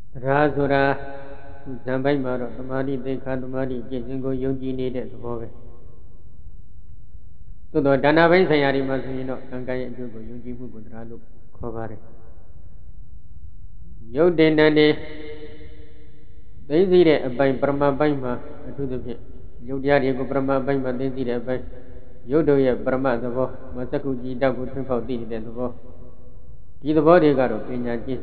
Rasura Zambai Maro, Tamari, Dekamari, Jingo, Yungi needed the boy. To the Danavan Sayari Masino, Kankai, Jugo, Yungi Mugudralu, Kovare. Yo Denane, they did it by Brahma Baima to the pit. Yudia go Brahma Baima, they did it by Yodoya Brahma, the war, Masakuji, Dabu, Triple did it, the war. He the body got up in Yankee.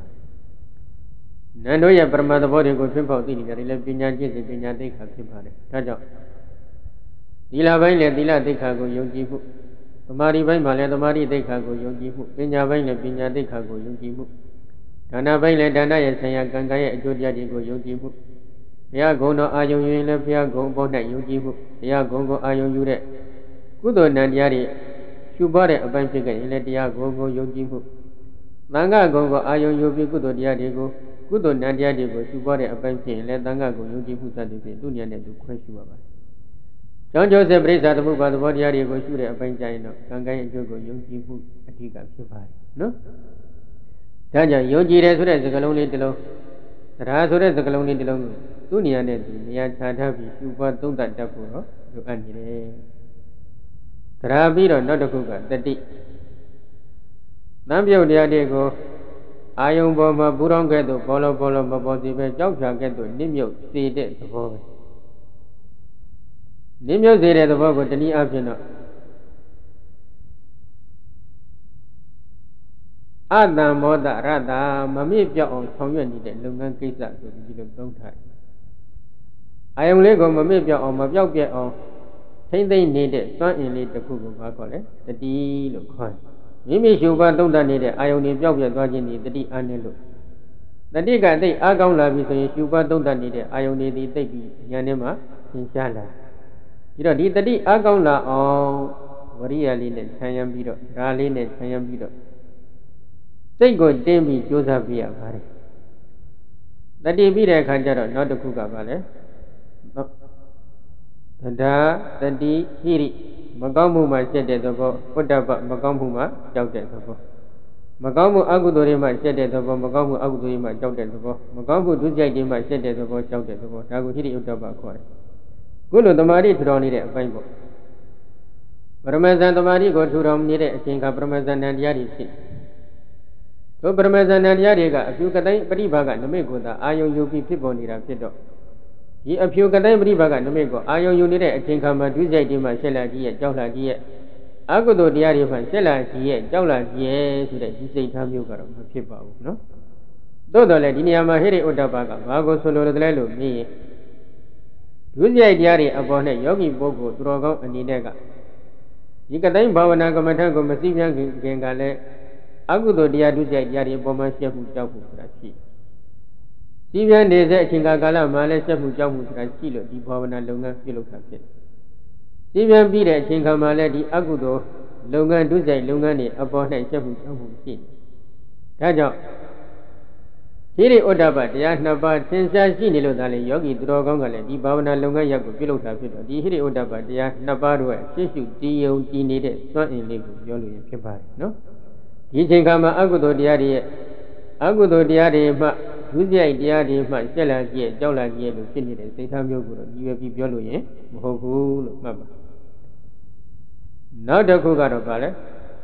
Nandoya Brahma, the body go Triple did it, 11 Yankees in Yanke Kapipare. Tajo Dila Vaila, Dila Dekago, Yogi, the Mari Vaima, the Mari Dekago, Yogi, Pinya Vaila, Pinya Dekago, Yogi. Dana Vaila, Dana, Saya Ganga, Jodia Digo, Yogi. Pia go no ayo yule pia go bona yogi hu pia go ayo yule kudo nanyari shubare abanpika ile dia go yogi hu tanga go ayo yobi kudo dia digo kudo nanya digo shubare abanpika ile tanga go yogi hu sa de dunia ne du khwe shuwa ba Jonjo se prisa the ba the body dia go shu de abanjai no kangai ajo go yogi hu athika phit ba no da ja yogi de so de sakalong le tlo Ra so de sakalong le tlo Dunia ne dunia chadabi Yuba Dunda Daburo, you anire. Trabiro Nodokuga, the D. Nambio Diadego, Ayum Boma, Burongedo, Bolo Bolo, Mabosi, Jokja Gedo, Nimio, see it the boy. Nimio see the boy with the knee up, you know. Ada Moda Rada, Mamipia on community, Lungan Kisa, you don't tie. I am Lego Mamipia on Mabia on Say they needed, son in late the Kugu Bakole, the D look high. Mimi Shuba don't need it, I only job your dodging the D anelo. The digger they are gone love is Shuba don't need it, I only the baby Yanema, Inshallah. You don't need the D are gone la on Maria Lin, Sayam Bido, Ralin and Sayam Bido. Say go Demi Joseph Via Vare. The D be there Kanjaro, not the Kuga Vale. Da the D Hiri Magamu said the bo, put up Magamuma, doubted the bo. Magamu Agudorima said the bo, Magamu Agudorima, doubted the bo. Magamu Dujadima said the bo, doubted the bo. Tagu Hiri Utaba Koi. Gulu the Mari to don't need a Bible. Ramazan the Mari go to Rom needed a king of Ramazan and Yari. So Ramazan and Yariga, a few Katai, Paribaga, the Mego, IOUP people need a fiddle. He a few Kadamri Baga, no Mego, Ayo Unit, a Tinkama, Duzay Dima, Sella Gia, Jala Gia, Agodo Diarifan, Sella Gia, Jala Gia, so that he say Tamuka, Pipa, no? Dodo Ladiniama Heri Odabaga, Mago Solo Lelo, me. Duzay Diari upon a Yogi Bogo, Drogo, and Nidega. Yikadam Bavanaga Matago, Massivian Gengale, Agodo Diaduzay Diari Boma Shafu Jafu, Rashi. Sivian de Chingagala, Malaysia, Mujamu, Kilo, the Pavana Longa, Philosophia. Sivian beat at Chingamale, the Agudo, Longa, Duzay, Lungani, upon a Shamu Jamu. Tajo Hiri Odaba, the Asnaba, Sensa Sinilo Dali, Yogi, Drogongale, the Pavana Longa Yaku, Philosophia, the Hiri Odaba, the Asnabaru, Sishu, Dio, needed, not in Libu, Yolu, and Kibar, no? Yichingama Agudo Diari, Agudo Diari, Duzay Diari, my Sella Gia, Jala Gia, to finish and say Tamugo, you will be Yolu, Mohu, Mama. Now the Kugaro Valley,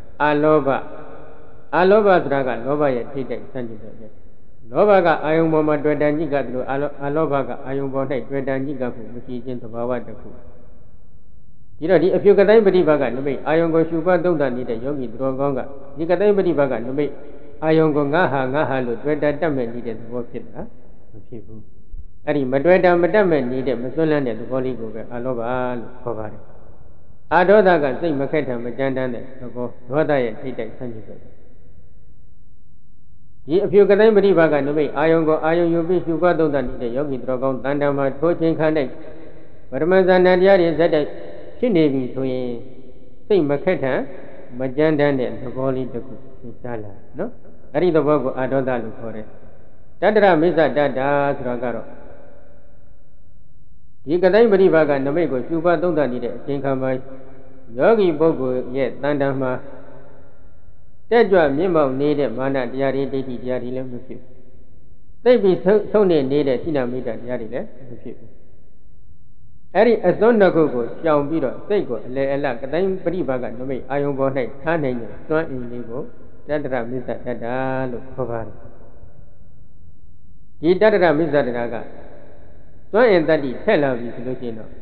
Aloba Draga, Nova yet take Sanjay. Novaga, Ayumoma, Dredanjiga, Alobaga, Ayumona, Dredanjiga, which is in the Bawa. You know, if you got anybody baga, no me, Ayongo Shuba don't need a yogi drogonga. You got anybody baga, no me. Ayongo Naha, Dreda Daman needed to work it, people. Ari Madreda Madaman needed Masolan and the Holy Gover, Alova, Kovar. Adodaga, say Makata, Majandan, Roda and Tita Sanjay. If you got anybody baga, no me, Ayongo, Ayon, you got don't need a yogi drogon, Dandama, coaching connect. But Mazan and Yari said that she needed to say Makata, Majandan and the Holy Gover, no? That is the work of Adoda for it. Tadra Misa Dada Dragaro. You got anybody back and make a super don't need it. Think of my Yogi Bogo yet, Dandama. That job Mimo needed Mana Diari, Diari, Lemusi. သိပ်ပြီးဆုံးနေတဲ့သီလမိတ်တရားတွေလည်းမဖြစ်ဘူးအဲ့ဒီအစွန်းနှစ်ခုကိုရှောင်ပြီးတော့စိတ်ကိုအလေအလကတိုင်းပရိပါကနမိတ်အာယုံပေါ်၌ထားနိုင်တဲ့စွမ်းအင်လေးကိုတတ္တရမစ္ဆတတ္တာလို့ခေါ်ပါတယ်ဒီတတ္တရမစ္ဆတတ္တာကစွမ်းအင်တတ္တိထက်လာပြီဆိုလို့ရှိရင်တော့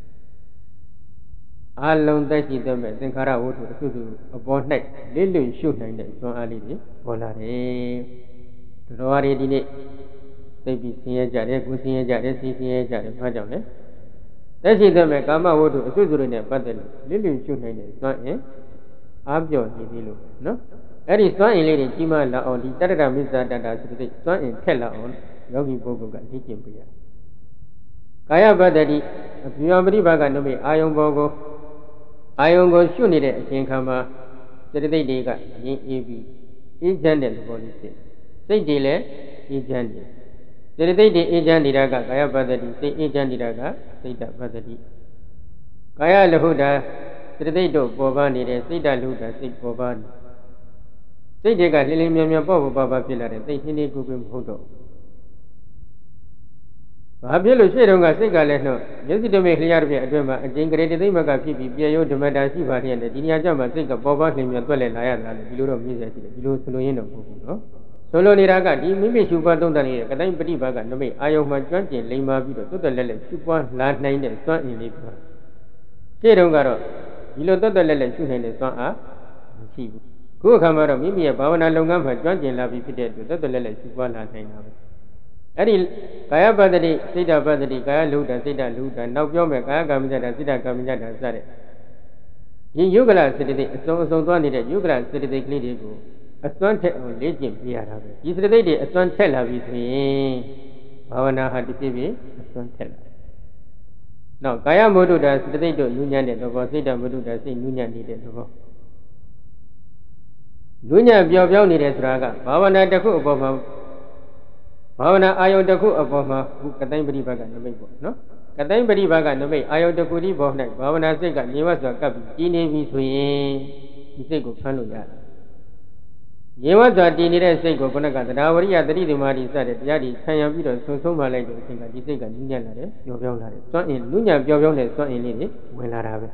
အာလုံးသက်ရှိတဲ့မဲ့သင်္ခါရဝတ္ထုအစုစုအပေါ်၌လေးလွင်ရှုနိုင်တဲ့စွမ်းအားလေးတွေပေါ်လာတယ်တော်တော်ရီဒီနေ့သိပြီးဆင်းရဲကြတယ်ကိုယ်ဆင်းရဲကြတယ်စီးဆင်းရဲကြတယ်ဘာကြောင့်လဲသက်ရှိတဲ့မဲ့ကာမဝတ္ထုအစုစုတွေနဲ့ပတ်သက်လို့လေးလွင်ရှုနိုင်တဲ့စွမ်းအင်အားပြော့နေသေးလို့နော်အဲ့ဒီစွမ်းအင်လေးတွေကြီးမားလာအောင်ဒီတတ္တရမစ္ဆတတ္တာဆိုတဲ့စွမ်းအင်ထက်လာအောင်ယောဂီပုဂ္ဂိုလ်ကလေ့ကျင့်ပေးရကာယပတ္တိအပြာပရိပါကနမိတ်အာယုံပေါ်ကိုရှုနေတဲ့အချိန်ခါမှာစေတသိက်တွေကငြိမ်အေးပြီးအေးချမ်းတဲ့သဘောလေးဖြစ်စိတ်တွေလည်းအေးချမ်းတယ်စေတသိက်တွေအေးချမ်းနေတာကကာယပတ္တိစိတ်အေးချမ်းနေတာကစိတ်တပတ္တိကာယလဟုတာစေတသိက်တို့ပေါ်ပါနေတယ်စိတ်တလဟုတာစိတ်ပေါ်ပါနေစိတ်တွေကလင်းလင်းမြန်မြန်ပေါ့ပေါ့ပါဖြစ်လာတယ်စိတ်နှင်းနှင်းကူကူမဟုတ်တော့ဘာဖြစ်လို့ရှေ့တုန်းကစိတ်ကလည်းနှုတ်မျက်စိတမိတ်လျှားတစ်ပြည့်အတွင်းမှာအကျဉ်းကလေးတိသိမကဖြစ်ပြီးပြေယုဓမ္မတာရှိပါလျက်နဲ့ဒီနေရာကျမှစိတ်ကပေါ်ပါလျင်မြန်တွက်လဲလာရတာလေဒီလိုတော့မြင်ရရှိတယ်ဒီလိုဆိုလိုရင်းတော့မဟုတ်ဘူးနော်ဆိုလိုနေတာကဒီမိမိရှုပွားသုံးသပ်နေတဲ့ကတိုင်းပฏิဘာကနမိတ်အာယုံမှာကျွမ်းကျင်လိမ္မာပြီးတော့တွတ်တွက်လက်လက်ရှုပွားလာနိုင်တဲ့စွမ်းအင်လေးပြောရှေ့တုန်းကတော့ဒီလိုတွတ်တွက်လက်လက်ရှုနိုင်တဲ့စွမ်းအားမရှိဘူးခုအခါမှာတော့မိမိရဲ့ဘာဝနာလုပ်ငန်းမှာကျွမ်းကျင်လာပြီးဖြစ်တဲ့အတွက်တွတ်တွက်လက်လက်ရှုပွားလာနိုင်တာပဲအဲ့ဒီကာယပတ္တိစိတ်တပတ္တိကာယလူတစိတ်တလူတနောက်ပြောမယ်ကာယကမ္မညတစိတ်တကမ္မညတစတဲ့ဒီယုဂလစေတသိက်အစုံသွားနေတဲ့ယုဂလစေတသိက်ကလေးတွေကိုအစွမ်းထက်အောင်လေ့ကျင့်ပြရတာပဲဒီစေတသိက်တွေအစွမ်းထက်လာပြီဆိုရင်ဘာဝနာဟာတဖြည်းဖြည်းအစွမ်းထက်လာနောက်ကာယမုဒ္ဒတာစေတသိက်တို့ညဉ့်ညံ့တဲ့သဘောစိတ်တမုဒ္ဒတာစိတ်ညဉ့်ညံ့နေတဲ့သဘောညဉ့်ညံ့ပျော်ပြောင်းနေတယ်ဆိုတာကဘာဝနာတစ်ခုအပေါ်မှာဘာဝနာအာယုန်တစ်ခုအပေါ်မှာကတိုင်းပရိပါကနမိတ်ပေါ့နော်ကတိုင်းပရိပါကနမိတ်အာယုန်တစ်ခုဒီပေါ်၌ဘာဝနာစိတ်ကညီဝတ်စွာကပ်ပြီးတည်နေပြီဆိုရင်ဒီစိတ်ကိုဖမ်းလို့ရတယ်ညီဝတ်စွာတည်နေတဲ့စိတ်ကိုခုနကသဒ္ဓဝရိယတတိဓမ္မာတိစတဲ့တရားတွေခံရပြီးတော့ဆုံးမလိုက်တဲ့အချိန်ကဒီစိတ်ကညဉ့်ညံ့လာတယ်ပျော်ပြောင်းလာတယ်စွန့်အင်လူညံ့ပျော်ပြောင်းတဲ့စွန့်အင်လေးတွေဝင်လာတာပဲ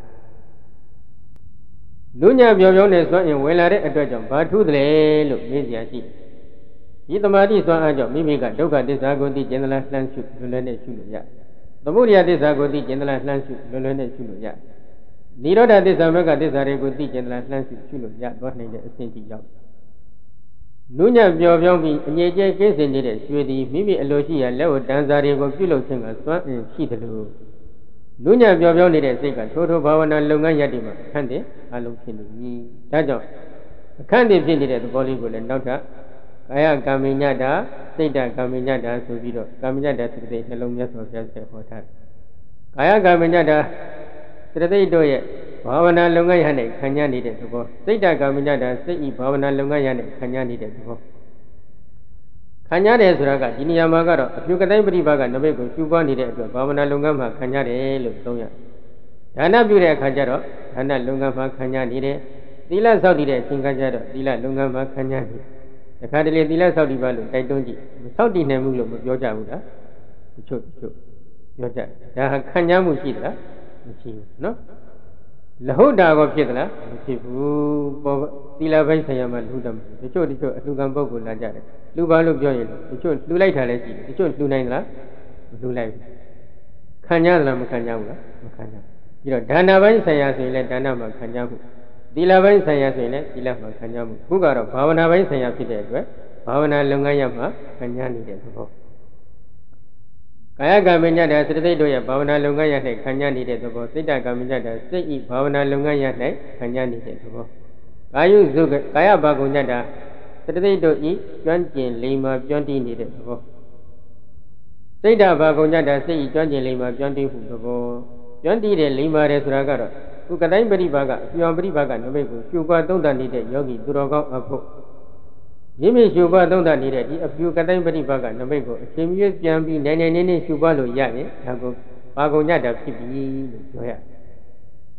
လူညံ့ပျော်ပြောင်းတဲ့စွန့်အင်ဝင်လာတဲ့အတွက်ကြောင့်ဘာထူးတယ်လို့မေးစရာရှိတယ်ဒီသမာဓိစွမ်းအားကြောင့်မိမိကဒုက္ခသစ္စာကိုသိကျင်သလားလှမ်းရှုလွယ်လွယ်နဲ့ရှုလို့ရသမုဒယသစ္စာကိုသိကျင်သလားလှမ်းရှုလွယ်လွယ်နဲ့ရှုလို့ရနိရောဓသစ္စာမဂ္ဂသစ္စာတွေကိုသိကျင်သလားလှမ်းရှုလို့ရသွားနိုင်တဲ့အဆင့်ကြီးရောက်လူညံ့ပျော်ပြောင်းပြီးအငြိကျဲကင်းစင်နေတဲ့ရွှေသည်မိမိအလိုရှိရာလက်ဝတန်းစာတွေကိုပြုလုပ်ခြင်းကစွမ်းအင်ရှိတယ်လို့လူညံ့ပျော်ပြောင်းနေတဲ့စိတ်ကထိုးဘာဝနာလုပ်ငန်းရည်မှာအခန့်တင်အလုံးဖြစ်နေပြီဒါကြောင့်အခန့်တင်ဖြစ်နေတဲ့သဘောလေးကိုလည်းနောက်ထပ်ကာယကမ္မညတာစိတ်တကမ္မညတာဆိုပြီးတော့ကမ္မညတာစိတ်နှလုံးမြတ်စွာဘုရားဆက်ဟောထားတယ်။ကာယကမ္မညတာစိတ်တို့ရဲ့ဘာဝနာလုပ်ငန်းရနဲ့ခံရနေတဲ့သဘောစိတ်တကမ္မညတာစိတ်ဤဘာဝနာလုပ်ငန်းရနဲ့ခံရနေတဲ့သဘောခံရတယ်ဆိုတာကဒီနေရာမှာကတော့အပြုကတိုင်းပရိပါကနမိတ်ကိုကျူးပွားနေတဲ့အတွက်ဘာဝနာလုပ်ငန်းမှာခံရတယ်လို့သုံးရဒါနပြုတဲ့အခါကျတော့ဒါနလုပ်ငန်းမှာခံရနေတယ်သီလဆောက်တည်တဲ့အချိန်ခါကျတော့သီလလုပ်ငန်းမှာခံရနေတယ်တခါတလေသီလဆောက်တည်ပါလို့တိုက်တွန်းကြည့်မဆောက်တည်နိုင်ဘူးလို့မပြောကြဘူးလားတချို့ပြောကြဒါဟာခံရမှုရှိသလားမရှိဘူးနော်လဟုတ်တာကောဖြစ်သလားမဖြစ်ဘူးပေါ်သီလပိုင်းဆိုင်ရာမှာလူတတ်တချို့အလှူခံပုဂ္ဂိုလ်လာကြတယ်လူပါလို့ပြောရင်တချို့လှူလိုက်တာလည်းရှိတယ်တချို့လှူနိုင်သလားမလှူလိုက်ဘူးခံရသလားမခံရဘူးလားမခံရပြီးတော့ဒါနပိုင်းဆိုင်ရာဆိုရင်လည်းဒါနမှာခံရမှုသီလပိုင်းဆိုင်ရာဆိုရင်လည်းသီလမှာခံရမှုခုကတော့ဘာဝနာပိုင်းဆိုင်ရာဖြစ်တဲ့အတွက်ဘာဝနာလုပ်ငန်းရမှာခံရနေတဲ့သဘောကာယကမ္မညတာစေတသိက်တို့ရဲ့ဘာဝနာလုပ်ငန်းရ၌ခံရနေတဲ့သဘောစိတ်တကမ္မညတာစိတ်ဤဘာဝနာလုပ်ငန်းရ၌ခံရနေတဲ့သဘောကာယုစုကာယဘာကုညတာစေတသိက်တို့ဤကျွမ်းကျင်လိမ္မာကျွမ်းတည်နေတဲ့သဘောစိတ်တဘာကုညတာစိတ်ဤကျွမ်းကျင်လိမ္မာကျွမ်းတည်မှုသဘောကျွမ်းတည်တဲ့လိမ္မာတယ်ဆိုတာကတော့ခုကတိုင်းပရိပါကအပြောင်းပရိပါကနမိတ်ကိုရှုပွားသုံးသပ်နေတဲ့ယောဂီသူတော်ကောင်းအဖို့မိမိရှုပွားသုံးသပ်နေတဲ့ဒီအပြုကတိုင်းပရိပါကနမိတ်ကိုအချိန်မြင့်ပြန်ပြီးနိုင်ရှုပွားလို့ရရင်ဒါကိုဘာကုန်ညတာဖြစ်ပြီလို့ပြောရ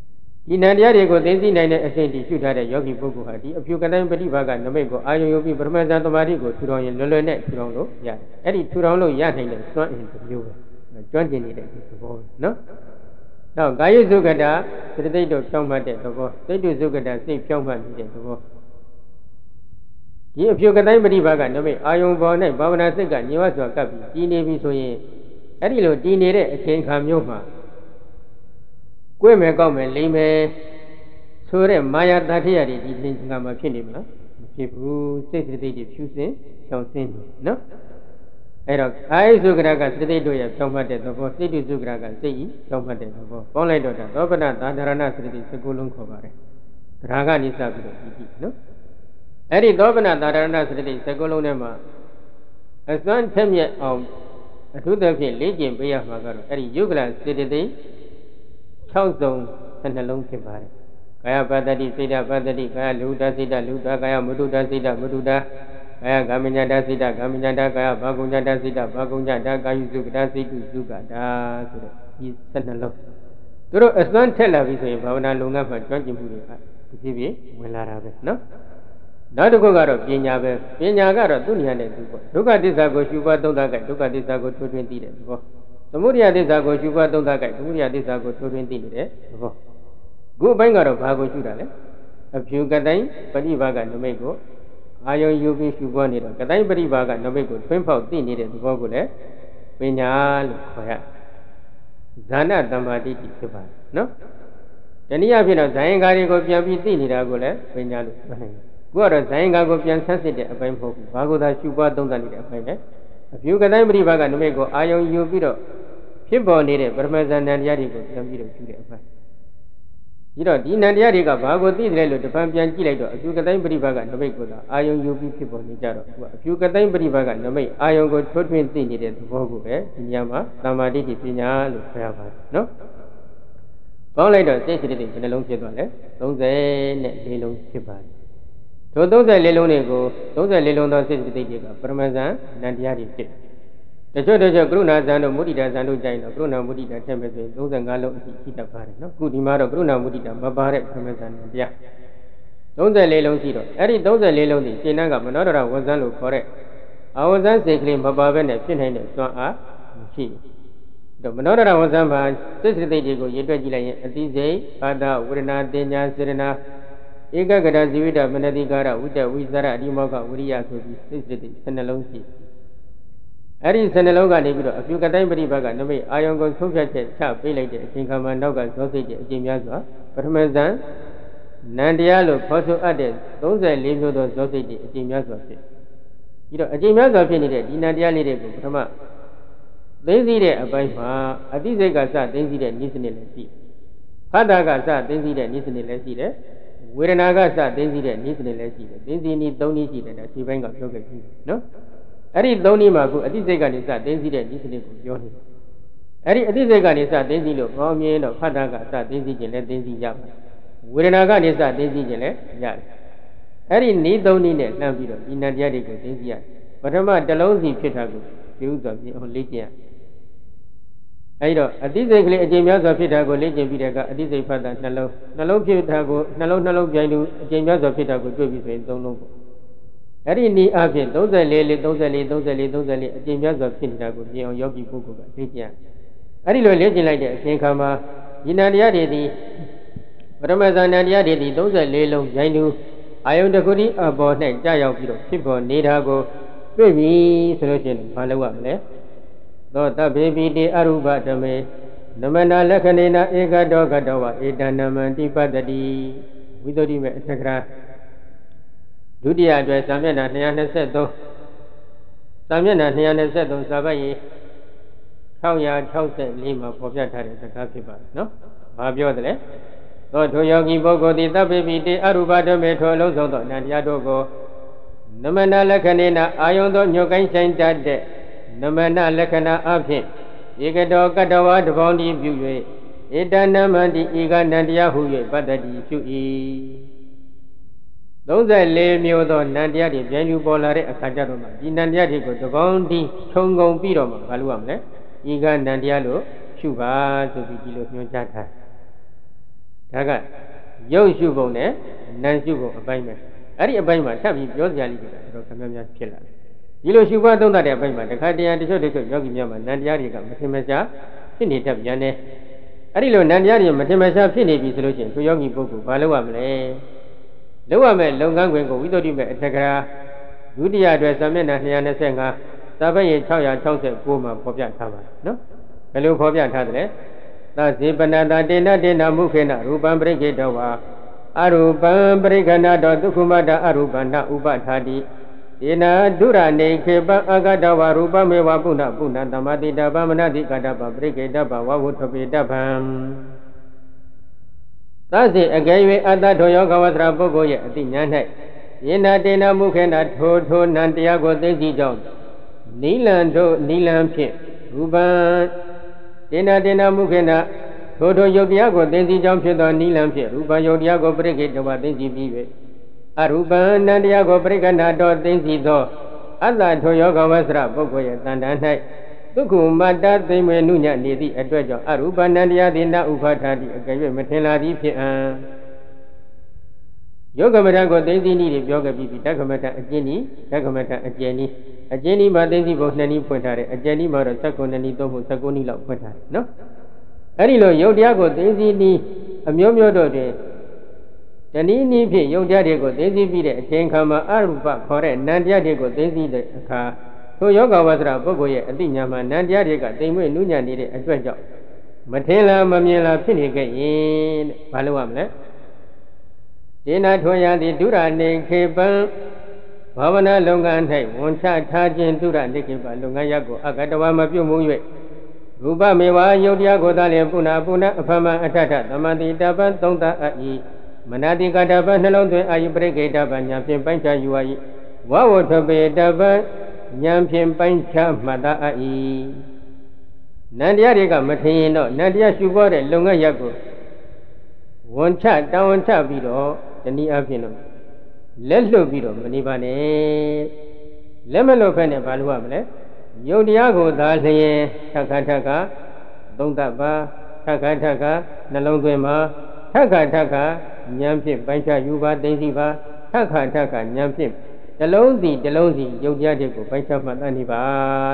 ဒီနန္တရားတွေကိုသိသိနိုင်တဲ့အစဉ်တည်ရှုထားတဲ့ယောဂီပုဂ္ဂိုလ်ဟာဒီအဖြူကတိုင်းပฏิဘာကနမိတ်ကိုအာယုံယုပြီးပရမဇန်သမာဓိကိုထူထောင်ရင်လွယ်လွယ်နဲ့ထူထောင်လို့ရတယ်။အဲ့ဒီထူထောင်လို့ရနိုင်တဲ့စွမ်းအင်တစ်မျိုးပဲ။ကျွမ်းကျင်နေတဲ့ဒီသဘောပဲနော်။နောက်ကာယစုကတာသတိတို့ဖြောင်းမှတ်တဲ့သဘောစိတ်တုစုကတာစိတ်ဖြောင်းမှတ်နေတဲ့သဘောဒီအဖြူကတိုင်းပฏิဘာကနမိတ်အာယုံပေါ်၌ဘာဝနာစိတ်ကညီဝစွာကပ်ပြီးတည်နေပြီဆိုရင်အဲ့ဒီလိုတည်နေတဲ့အချိန်ခါမျိုးမှာကိုယ်မယ်ကောက်မယ်လိမ့်မယ်ဆိုတဲ့မာယာတထရတွေဒီသင်္ကန်းမှာဖြစ်နေမလားမဖြစ်ဘူးစိတ်စတိတွေဖြူစင်ဖြောင်းစင်းနေနော်အဲ့တော့အာယစုကရကစတိတို့ရဲ့ဖြောင်းမှတ်တဲ့သဘောစိတ်တုစုကရကစိတ်ဤဖြောင်းမှတ်တဲ့သဘောပေါင်းလိုက်တော့တာသောပနသာဒရဏစတိ19လုံးခေါ်ပါတယ်ဒါကနေစပြီးတော့ဒီနော်အဲ့ဒီသောပနသာဒရဏစတိ19လုံးထဲမှာအစွမ်းထက်မြက်အောင်အထူးသဖြင့်လေ့ကျင့်ပေးရမှာကတော့အဲ့ဒီယုဂလစေတသိက်6စုံ12လုံးဖြစ်ပါတယ်ကာယပတ္တိစိတ်ဓာပတ္တိကာယလူတစိတ်ဓာလူတကာယမုဒုတစိတ်ဓာမုဒုတကာယဂမညတစိတ်ဓာဂမညတကာယဘာဂုညတစိတ်ဓာဘာဂုညတကာယုစုကတစိတ်တုစုကတာဆိုတဲ့ဒီ12လုံးသူတို့အစွမ်းထက်လာပြီဆိုရင်ဘာဝနာလုပ်ငန်းမှာကျွမ်းကျင်မှုတွေကဒီဖြစ်ဖြစ်ဝင်လာတာပဲနော်နောက်တစ်ခုကတော့ပညာပဲပညာကတော့သူ့ဉာဏ်နဲ့သူပေါ့ဒုက္ခသစ္စာကိုရှုပွားသုံးသပ်ကြဒုက္ခသစ္စာကိုထွန်းထွင်းသိတဲ့သဘောသမုဒယသစ္စာကိုရှုပွားသုံးသပ်ကြသမုဒယသစ္စာကိုထွန်းထွင်းသိနေတဲ့သဘောခုအပိုင်းကတော့ဘာကိုရှုတာလဲအဖြူကတိုင်းပฏิဘာကနမိတ်ကိုအာယုံယူပြီးရှုပွားနေတော့ကတိုင်းပฏิဘာကနမိတ်ကိုထွင်းဖောက်သိနေတဲ့သဘောကိုလည်းပညာလို့ခေါ်ရဇာနာတမ္မာတိဖြစ်ပါတယ်နော်တနည်းအားဖြင့်တော့ဇာယင်္ဂါတွေကိုပြန်ပြီးသိနေတာကိုလည်းပညာလို့ပြောနိုင်တယ်ခုကတော့ဇာယင်္ဂါကိုပြန်ဆန်းစစ်တဲ့အပိုင်းမဟုတ်ဘူးဘာကိုသာရှုပွားသုံးသပ်နေတဲ့အပိုင်းပဲအဖြူကတိုင်းပฏิဘာကနမိတ်ကိုအာယုံယူပြီးတော့ဖြစ်ပေါ်နေတဲ့ပရမဇန်နံတရားတွေကိုပြန်ပြီးတော့ရှုတဲ့အပိုင်းဒီတော့ဒီနံတရားတွေကဘာကိုသိတယ်လို့တပံပြန်ကြည့်လိုက်တော့အဖြူကတိုင်းပฏิဘာကနမိတ်ကိုသာအာယုံယူပြီးဖြစ်ပေါ်နေကြတော့သူကအဖြူကတိုင်းပฏิဘာကနမိတ်အာယုံကိုထွတ်ထွင်းသိနေတဲ့သဘောကိုပဲဒီညမှာသမာဓိပညာလို့ခေါ်ရပါတယ်နော်ပေါင်းလိုက်တော့စိတ်စိတ္တိဘယ်နှလုံးဖြစ်သွားလဲ34လုံးဖြစ်ပါတယ်ထို34လုံးတွေကို34လုံးသောစိတ်စိတ္တိတွေကပရမဇန်နံတရားတွေဖြစ်တချို့ကရုဏာဇန်တို့မုဒိတာဇန်တို့ကြိုင်တော့ကရုဏာမုဒိတာထည့်မယ်ဆိုရင်35လုံးအထိရှိတတ်ပါတယ်နော်ခုဒီမှာတော့ကရုဏာမုဒိတာမပါတဲ့ပရမဇန်တရား34လုံးရှိတော့အဲ့ဒီ34လုံးဒီရှင်းနှံကမနောဒရဝဇန်လို့ခေါ်တဲ့အဝဇန်စိတ်ကလေးမပါဘဲနဲ့ဖြစ်နိုင်တဲ့စွမ်းအားမရှိဘူးတော့မနောဒရဝဇန်ပါစိတ်စိတ္တိတွေကိုရေတွက်ကြည့်လိုက်ရင်အတိစိတ်အာဒဝေဒနာတင်ညာစေရနာဧကဂရဇီဝိတမနတိကာရဝိတဝိဇရအဒီမောကဝိရိယဆိုပြီးစိတ်စိတ္တိ12လုံးရှိအဲ့ဒီ12လုံးကနေပြီးတော့အပြုကတိုင်းပฏิဘာကနမိတ်အာယုံကိုဆုံးဖြတ်ချက်ချပေးလိုက်တဲ့အချိန်ခါမှာနောက်ကဇောစိတ်တဲ့အချိန်များစွာပထမဇန်နန္တရားလို့ခေါ်ဆိုအပ်တဲ့34မျိုးသောဇောစိတ်တွေအချိန်များစွာဖြစ်ပြီးတော့အချိန်များစွာဖြစ်နေတဲ့ဒီနန္တရားလေးတွေကိုပထမသိသိတဲ့အပိုင်းမှာအတိစိတ်ကစသိသိတဲ့နိစ္စနစ်လည်းရှိဖတ်တာကစသိသိတဲ့နိစ္စနစ်လည်းရှိတယ်ဝေဒနာကစသိသိတဲ့နိစ္စနစ်လည်းရှိတယ်သိသိနည်း3နည်းရှိတယ်ဒါဒီပိုင်းကပြောခဲ့ပြီနော်အဲ့ဒီ3နည်းမှာခုအတိစိတ်ကနေစသိသိတဲ့နိစ္စနစ်ကိုပြောနေတယ်အဲ့ဒီအတိစိတ်ကနေစသိသိလို့ဘောင်းမြင်တော့ဖတ်တာကစသိသိခြင်းလည်းသိသိရပါတယ်ဝေဒနာကနေစသိသိခြင်းလည်းရတယ်အဲ့ဒီနည်း3နည်းနဲ့လှမ်းပြီးတော့ဒီနံတရားတွေကိုသိသိရတယ်ပထမတစ်လုံးစီဖြစ်တာကိုဒီဥစွာပြင်အောင်လေ့ကျင့်ရအဲ့တော့အတိစိတ်ကလေးအကျဉ်းများစွာဖြစ်တာကိုလေ့ကျင့်ပြီးတဲ့အခါအတိစိတ်ဖတ်တာနှလုံးဖြစ်တာကိုနှလုံးပြိုင်လို့အကျဉ်းများစွာဖြစ်တာကိုတွေ့ပြီးဆိုရင်3လုံးပေါ့အဲ့ဒီနည်းအားဖြင့်34အကျဉ်းများစွာဖြစ်နေတာကိုမြင်အောင်ယောဂီပုဂ္ဂိုလ်ကလေ့ကျင့်အဲ့ဒီလိုလေ့ကျင့်လိုက်တဲ့အချိန်ခါမှာဒီနံတရားတွေဒီပရမဇန်နံတရားတွေဒီ34လုံးရိုင်းလူအာယုန်တစ်ခုတည်းအပေါ်၌ကြာရောက်ပြီးတော့ဖြစ်ပေါ်နေတာကိုတွေ့ပြီဆိုလို့ရှိရင်ဘာလုပ်ရမလဲသောတဗေပိတိအရုပဓမေနမနာလက္ခဏေနဧကတောကတောဝဧတနမန္တိပတ္တိဝိသုဒ္ဓိမေအထက်ကရာဒုတိယအတွက်စာမျက်နှာ223စာမျက်နှာ223စာပတ်ရင်664မှာပေါ်ပြထားတဲ့စကားဖြစ်ပါတယ်နော်။ဘာပြောတယ်လဲ။သောထိုယောဂီပုဂ္ဂိုလ်သည်တဗ္ဗေပိတေအရူပဓမေထိုအလုံးစုံသောအနန္တရားတို့ကိုနမနာလက္ခဏေနအာယုံသောညှို့ကိုင်းဆိုင်တတ်တဲ့နမနာလက္ခဏာအဖြင့်ဧကတောကတဝါတပေါင်းတည်းပြု၍ဧတနမန္တိဧကနန္တရားဟု၍ပတ္တိရှု၏34မျိုးသောနန္တရားတွေပြန်ယူပေါ်လာတဲ့အခါကျတော့မှဒီနန္တရားတွေကိုတပေါင်းတည်းခြုံငုံပြီးတော့မှဘာလို့ရမလဲဧကနန္တရားလို့ရှုပါဆိုပြီးဒီလိုညွှန်ကြားထားဒါဒါကရုပ်ရှုပုံနဲ့နာမ်ရှုပုံအပိုင်းပဲအဲ့ဒီအပိုင်းမှာထပ်ပြီးပြောစရာလေးတွေကတော်တော်များဖြစ်လာတယ်ဒီလိုရှုပွားသုံးသပ်တဲ့အပိုင်းမှာတခါတရံတချို့ယောဂီများမှာနံတရားတွေကမထင်မရှားဖြစ်နေတတ်ပြန်တယ်အဲ့ဒီလိုနံတရားတွေမထင်မရှားဖြစ်နေပြီဆိုလို့ရှိရင်သူယောဂီပုဂ္ဂိုလ်ဘာလုပ်ရမလဲလုပ်ရမယ်လုပ်ငန်းခွင်ကိုဝိသုဒ္ဓိမဲ့အထက်ကရာဒုတိယအတွက်စာမျက်နှာ225စာပတ်ရင်669မှာဖော်ပြထားပါတယ်နော်ဘယ်လိုဖော်ပြထားသလဲသဇေပနတာတေနတေနမုခေနရူပံပရိခေတောဝါအရူပံပရိခဏတောဒုက္ခမတအရူပန္နဥပထာတိဒေနာဒုရနေခေပအာဂတဝရူပမေဝပုဏ္ဏပုဏ္ဏသမတိတဗမနတိကတပပရိခေတပဝဝုထပေတဗံသဇေအကယ်၍အတ္တထောယောဂဝသရပုဂ္ဂိုလ်ရဲ့အတိညာ၌ယေနာတေနမုခေနထိုနံတရားကိုသိသိကြောင်းနိလံတို့နိလံဖြင့်ရူပံတေနမုခေနထိုယုတ်တရားကိုသိသိကြောင်းဖြစ်သောနိလံဖြင့်ရူပံယုတ်တရားကိုပရိခေတဝသိသိပြီး၍အရူပံနံတရားကိုပရိက္ခဏတော်သိသိသောအတ္တထိုယောဂဝဆရပုဂ္ဂိုလ်ရဲ့တန်တန်၌ဒုက္ခမတ္တသိမ့်ွယ်နုညနေသည့်အတွက်ကြောင့်အရူပနံတရားသည်နဥပထာတိအကယ်၍မထင်လာသည်ဖြစ်အံယောဂမထကိုသိသိနည်းတွေပြောခဲ့ပြီးဓကမထအကျဉ်းနည်းဓကမထအကျဉ်းနည်းမှာသိသိပုံ2နည်းဖွင့်ထားတယ်အကျဉ်းနည်းမှာတော့19နည်းသုံးဖို့19နည်းလောက်ဖွင့်ထားတယ်နော်အဲ့ဒီလိုယုတ်တရားကိုသိသိနည်းအမျိုးမျိုးတို့တွင်တနည်းနည်းဖြင့်ယုတ်တရားတွေကိုသိသိပြီးတဲ့အချိန်ခါမှာအရူပခေါ်တဲ့နံတရားတွေကိုသိသိတဲ့အခါထိုယောဂဝဆရာပုဂ္ဂိုလ်ရဲ့အတိညာမှာနံတရားတွေကတိမ်မွေ့နုညံ့နေတဲ့အတွက်ကြောင့်မထင်လားမမြင်လားဖြစ်နေခဲ့ရင်တဲ့ဘာလို့ရမလဲဒေနာထွန်ရသည်ဒုရနေခေပံဘာဝနာလုပ်ငန်း၌ဝန်ချထားခြင်းဒုရနေခေပံလုပ်ငန်းရပ်ကိုအကတဝမပြုတ်မှု၍ရူပမေဝယုတ်တရားကိုသာလျှင်ပုဏ္ဏအဖမအထထသမတိတပံသုံးသအဤမနတိကတပံနှလုံးသွင်းအာယုပရိကေတပံညာဖြင့်ပိုင်းခြားယူရ၏ဝဝထပေတပံညာဖြင့်ပိုင်းခြားမှတ်သာအဤနန္တရားတွေကမထင်ရင်တော့နန္တရားရှုပေါ်တဲ့လုပ်ငန်းရပ်ကိုဝန်ချတာဝန်ချပြီးတော့တနည်းအားဖြင့်တော့လက်လွတ်ပြီးတော့မနေပါနဲ့လက်မလွတ်ဖက်နဲ့ဘာလို့ရမလဲယုတ်တရားကိုသာလျှင်ထက္ခသုံးသပ်ပါထက္ခနှလုံးသွင်းပါထက္ခဉာဏ်ဖြင့်ပိုင်းခြားယူပါသိသိပါထက္ခဉာဏ်ဖြင့်တစ်လုံးစီယုတ်တရားတွေကိုပိုင်းခြားမှတ်နေပါ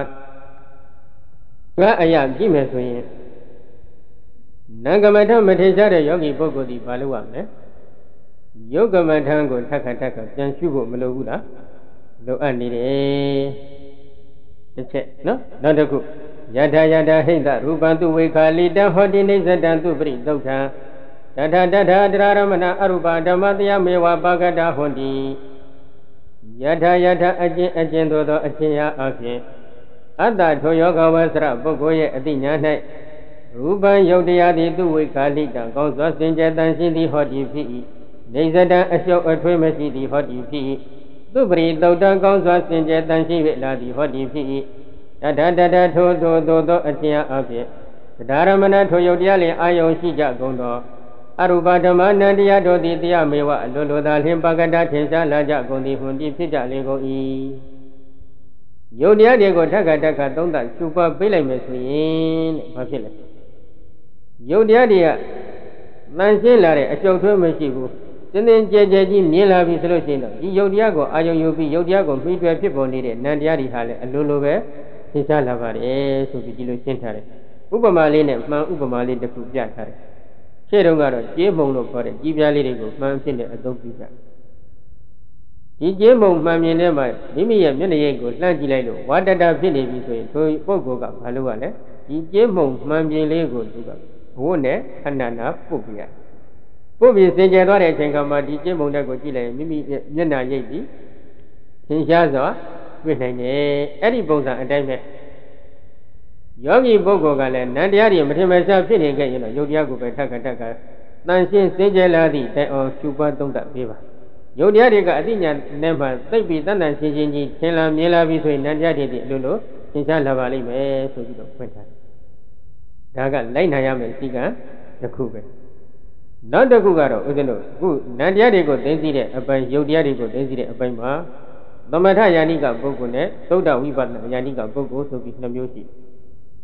ငါအရာကြည့်မယ်ဆိုရင်နံကမထမထေရှားတဲ့ယောဂီပုဂ္ဂိုလ်ဒီဘာလို့ရမလဲယုတ်ကမထံကိုထက္ခပြန်ရှုဖို့မလိုဘူးလားလိုအပ်နေတယ်တစ်ချက်နော်နောက်တစ်ခုယထာဟိတရူပံသူဝေခာလိတံဟောတိနိစ္စတံသူပရိသုတ်ထံတထတရာရမဏအရူပဓမ္မတရားမေဝပါကတာဟွန်တိယထာအကျဉ်သို့သောအချင်းရာအဖြစ်အတ္တထိုယောဂဝဆရပုဂ္ဂိုလ်ရဲ့အတိညာ၌ရူပံယုတ်တရားသည်သူဝေခာလိတံကောင်းစွာစင်ကြယ်တန်ရှင်းသည်ဟောတိဖြစ်၏နိစ္စတံအလျှော့အထွေးမရှိသည်ဟောတိဖြစ်၏သူပရိသုတ်တံကောင်းစွာစင်ကြယ်တန်ရှင်း၍လာသည်ဟောတိဖြစ်၏တထထိုသောအချင်းရာအဖြစ်ဒါရမဏထိုယုတ်တရားလင်အာယုံရှိကြကုန်သောအရူပဓမ္မနံတရားတို့သည်တရားမေဝအလိုလိုသာလျှင်ပကတထင်ရှားလာကြကုန်သည်ဟွန်တိဖြစ်ကြလေကုန်၏ယုတ်တရားတွေကိုထက္ခသုံးသရှုပွားပေးလိုက်မယ်ဆိုရင်တဲ့ဘာဖြစ်လဲယုတ်တရားတွေကတန်ရှင်းလာတဲ့အကျုပ်ထွေးမရှိဘူးတင်းကြဲကြီးမြင်လာပြီဆိုလို့ရှိရင်တော့ဒီယုတ်တရားကိုအာယုံယူပြီးယုတ်တရားကိုမှီတွယ်ဖြစ်ပေါ်နေတဲ့နံတရားတွေဟာလည်းအလိုလိုပဲထင်ရှားလာပါတယ်ဆိုပြီးဒီလိုရှင်းထားတယ်ဥပမာလေးနဲ့မှန်ဥပမာလေးတစ်ခုပြထားတယ်ရှေ့တုန်းကတော့ကျေးမုံလို့ခေါ်တဲ့ကြီးပြားလေးတွေကိုမှန်ဖြစ်တဲ့အသုံးပြုကြဒီကျေးမုံမှန်မြင်တဲ့မှာမိမိရဲ့မျက်နှာရိပ်ကိုလှမ်းကြည့်လိုက်လို့ဝါတတဖြစ်နေပြီဆိုရင်ဒီပုဂ္ဂိုလ်ကဘာလို့ ရလဲဒီကျေးမုံမှန်မြင်လေးကိုသူကဘိုးနဲ့ခဏနာပုတ်ပြရပုတ်ပြီးစင်ကြယ်သွားတဲ့အချိန်ခါမှာဒီကျေးမုံတက်ကိုကြည့်လိုက်ရင်မိမိရဲ့မျက်နှာရိပ်ပြီးသင်ရှားစွာတွေ့နိုင်တယ်အဲ့ဒီပုံစံအတိုင်းပဲယောဂီပုဂ္ဂိုလ်ကလည်းနံတရားတွေမထင်မှန်ရှားဖြစ်နေခဲ့ရင်တော့ယုတ်တရားကိုပဲထက္ခတန်ရှင်းစင်ကြယ်လာသည့်တိုင်အောင်ရှုပွားသုံးသပ်ပေးပါယုတ်တရားတွေကအတိညာနဲ့မှသိပြီးတန်တန်ရှင်းရှင်းကြီးထင်လာမြင်လာပြီဆိုရင်နံတရားတွေအလိုလိုသင်ရှားလာပါလိမ့်မယ်ဆိုပြီးတော့ဖွင့်ထားတယ်ဒါကလိုက်နိုင်ရမယ်စီကံတစ်ခုပဲနောက်တစ်ခုကတော့ဦးဇင်းတို့အခုနံတရားတွေကိုသိသိတဲ့အပိုင်းယုတ်တရားတွေကိုသိသိတဲ့အပိုင်းမှာသမထယာနိကပုဂ္ဂိုလ်နဲ့သုဒ္ဓဝိပဿနာယာနိကပုဂ္ဂိုလ်ဆိုပြီး2မျိုးရှိ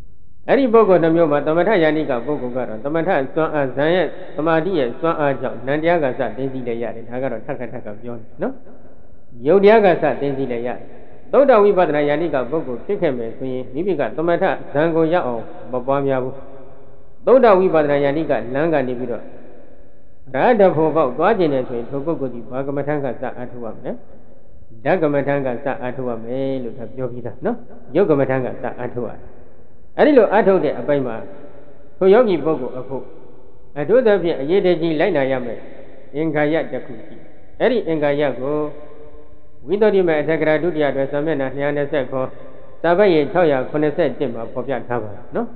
အဲ့ဒီပုဂ္ဂိုလ်တစ်မျိုးမှာသမထယာနိကပုဂ္ဂိုလ်ကတော့သမထစွမ်းအားဇံရဲ့သမာဓိရဲ့စွမ်းအားကြောင့်နံတရားကစသိသိလည်းရတယ်ဒါကတော့ထပ်ခါပြောတယ်နော်ယုတ်တရားကစသိသိလည်းရတယ်သုဒ္ဓဝိပဿနာယာနိကပုဂ္ဂိုလ်ဖြစ်ခဲ့မယ်ဆိုရင်မိမိကသမထဇံကိုရောက်အောင်မပွားများဘူးသုဒ္ဓဝိပဿနာယာနိကလမ်းကနေပြီးတော့ဓာတ်တဖို့ပေါက်သွားခြင်းနဲ့ဆိုရင်ထိုပုဂ္ဂိုလ်ဒီဘာကမ္မထံကစအားထုတ်ရမယ်ဓာတ်ကမ္မထံကစအားထုတ်ရမယ်လို့ဒါပြောပြီးသားနော်ယုတ်ကမ္မထံကစအားထုတ်ရတယ်အဲ့ဒီလိုအားထုတ်တဲ့အပိုင်းမှာထိုယောဂီပုဂ္ဂိုလ်အခုအထူးသဖြင့်အရေးတကြီးလိုက်နာရမယ်အင်္ဂါယတစ်ခုရှိအဲ့ဒီအင်္ဂါယကိုဝိသုဒ္ဓိမေအထက်ကရာဒုတိယတွင်စာမျက်နှာ220ခေါ်စာပတ်ရေ681မှာဖော်ပြထားပါတယ်နော်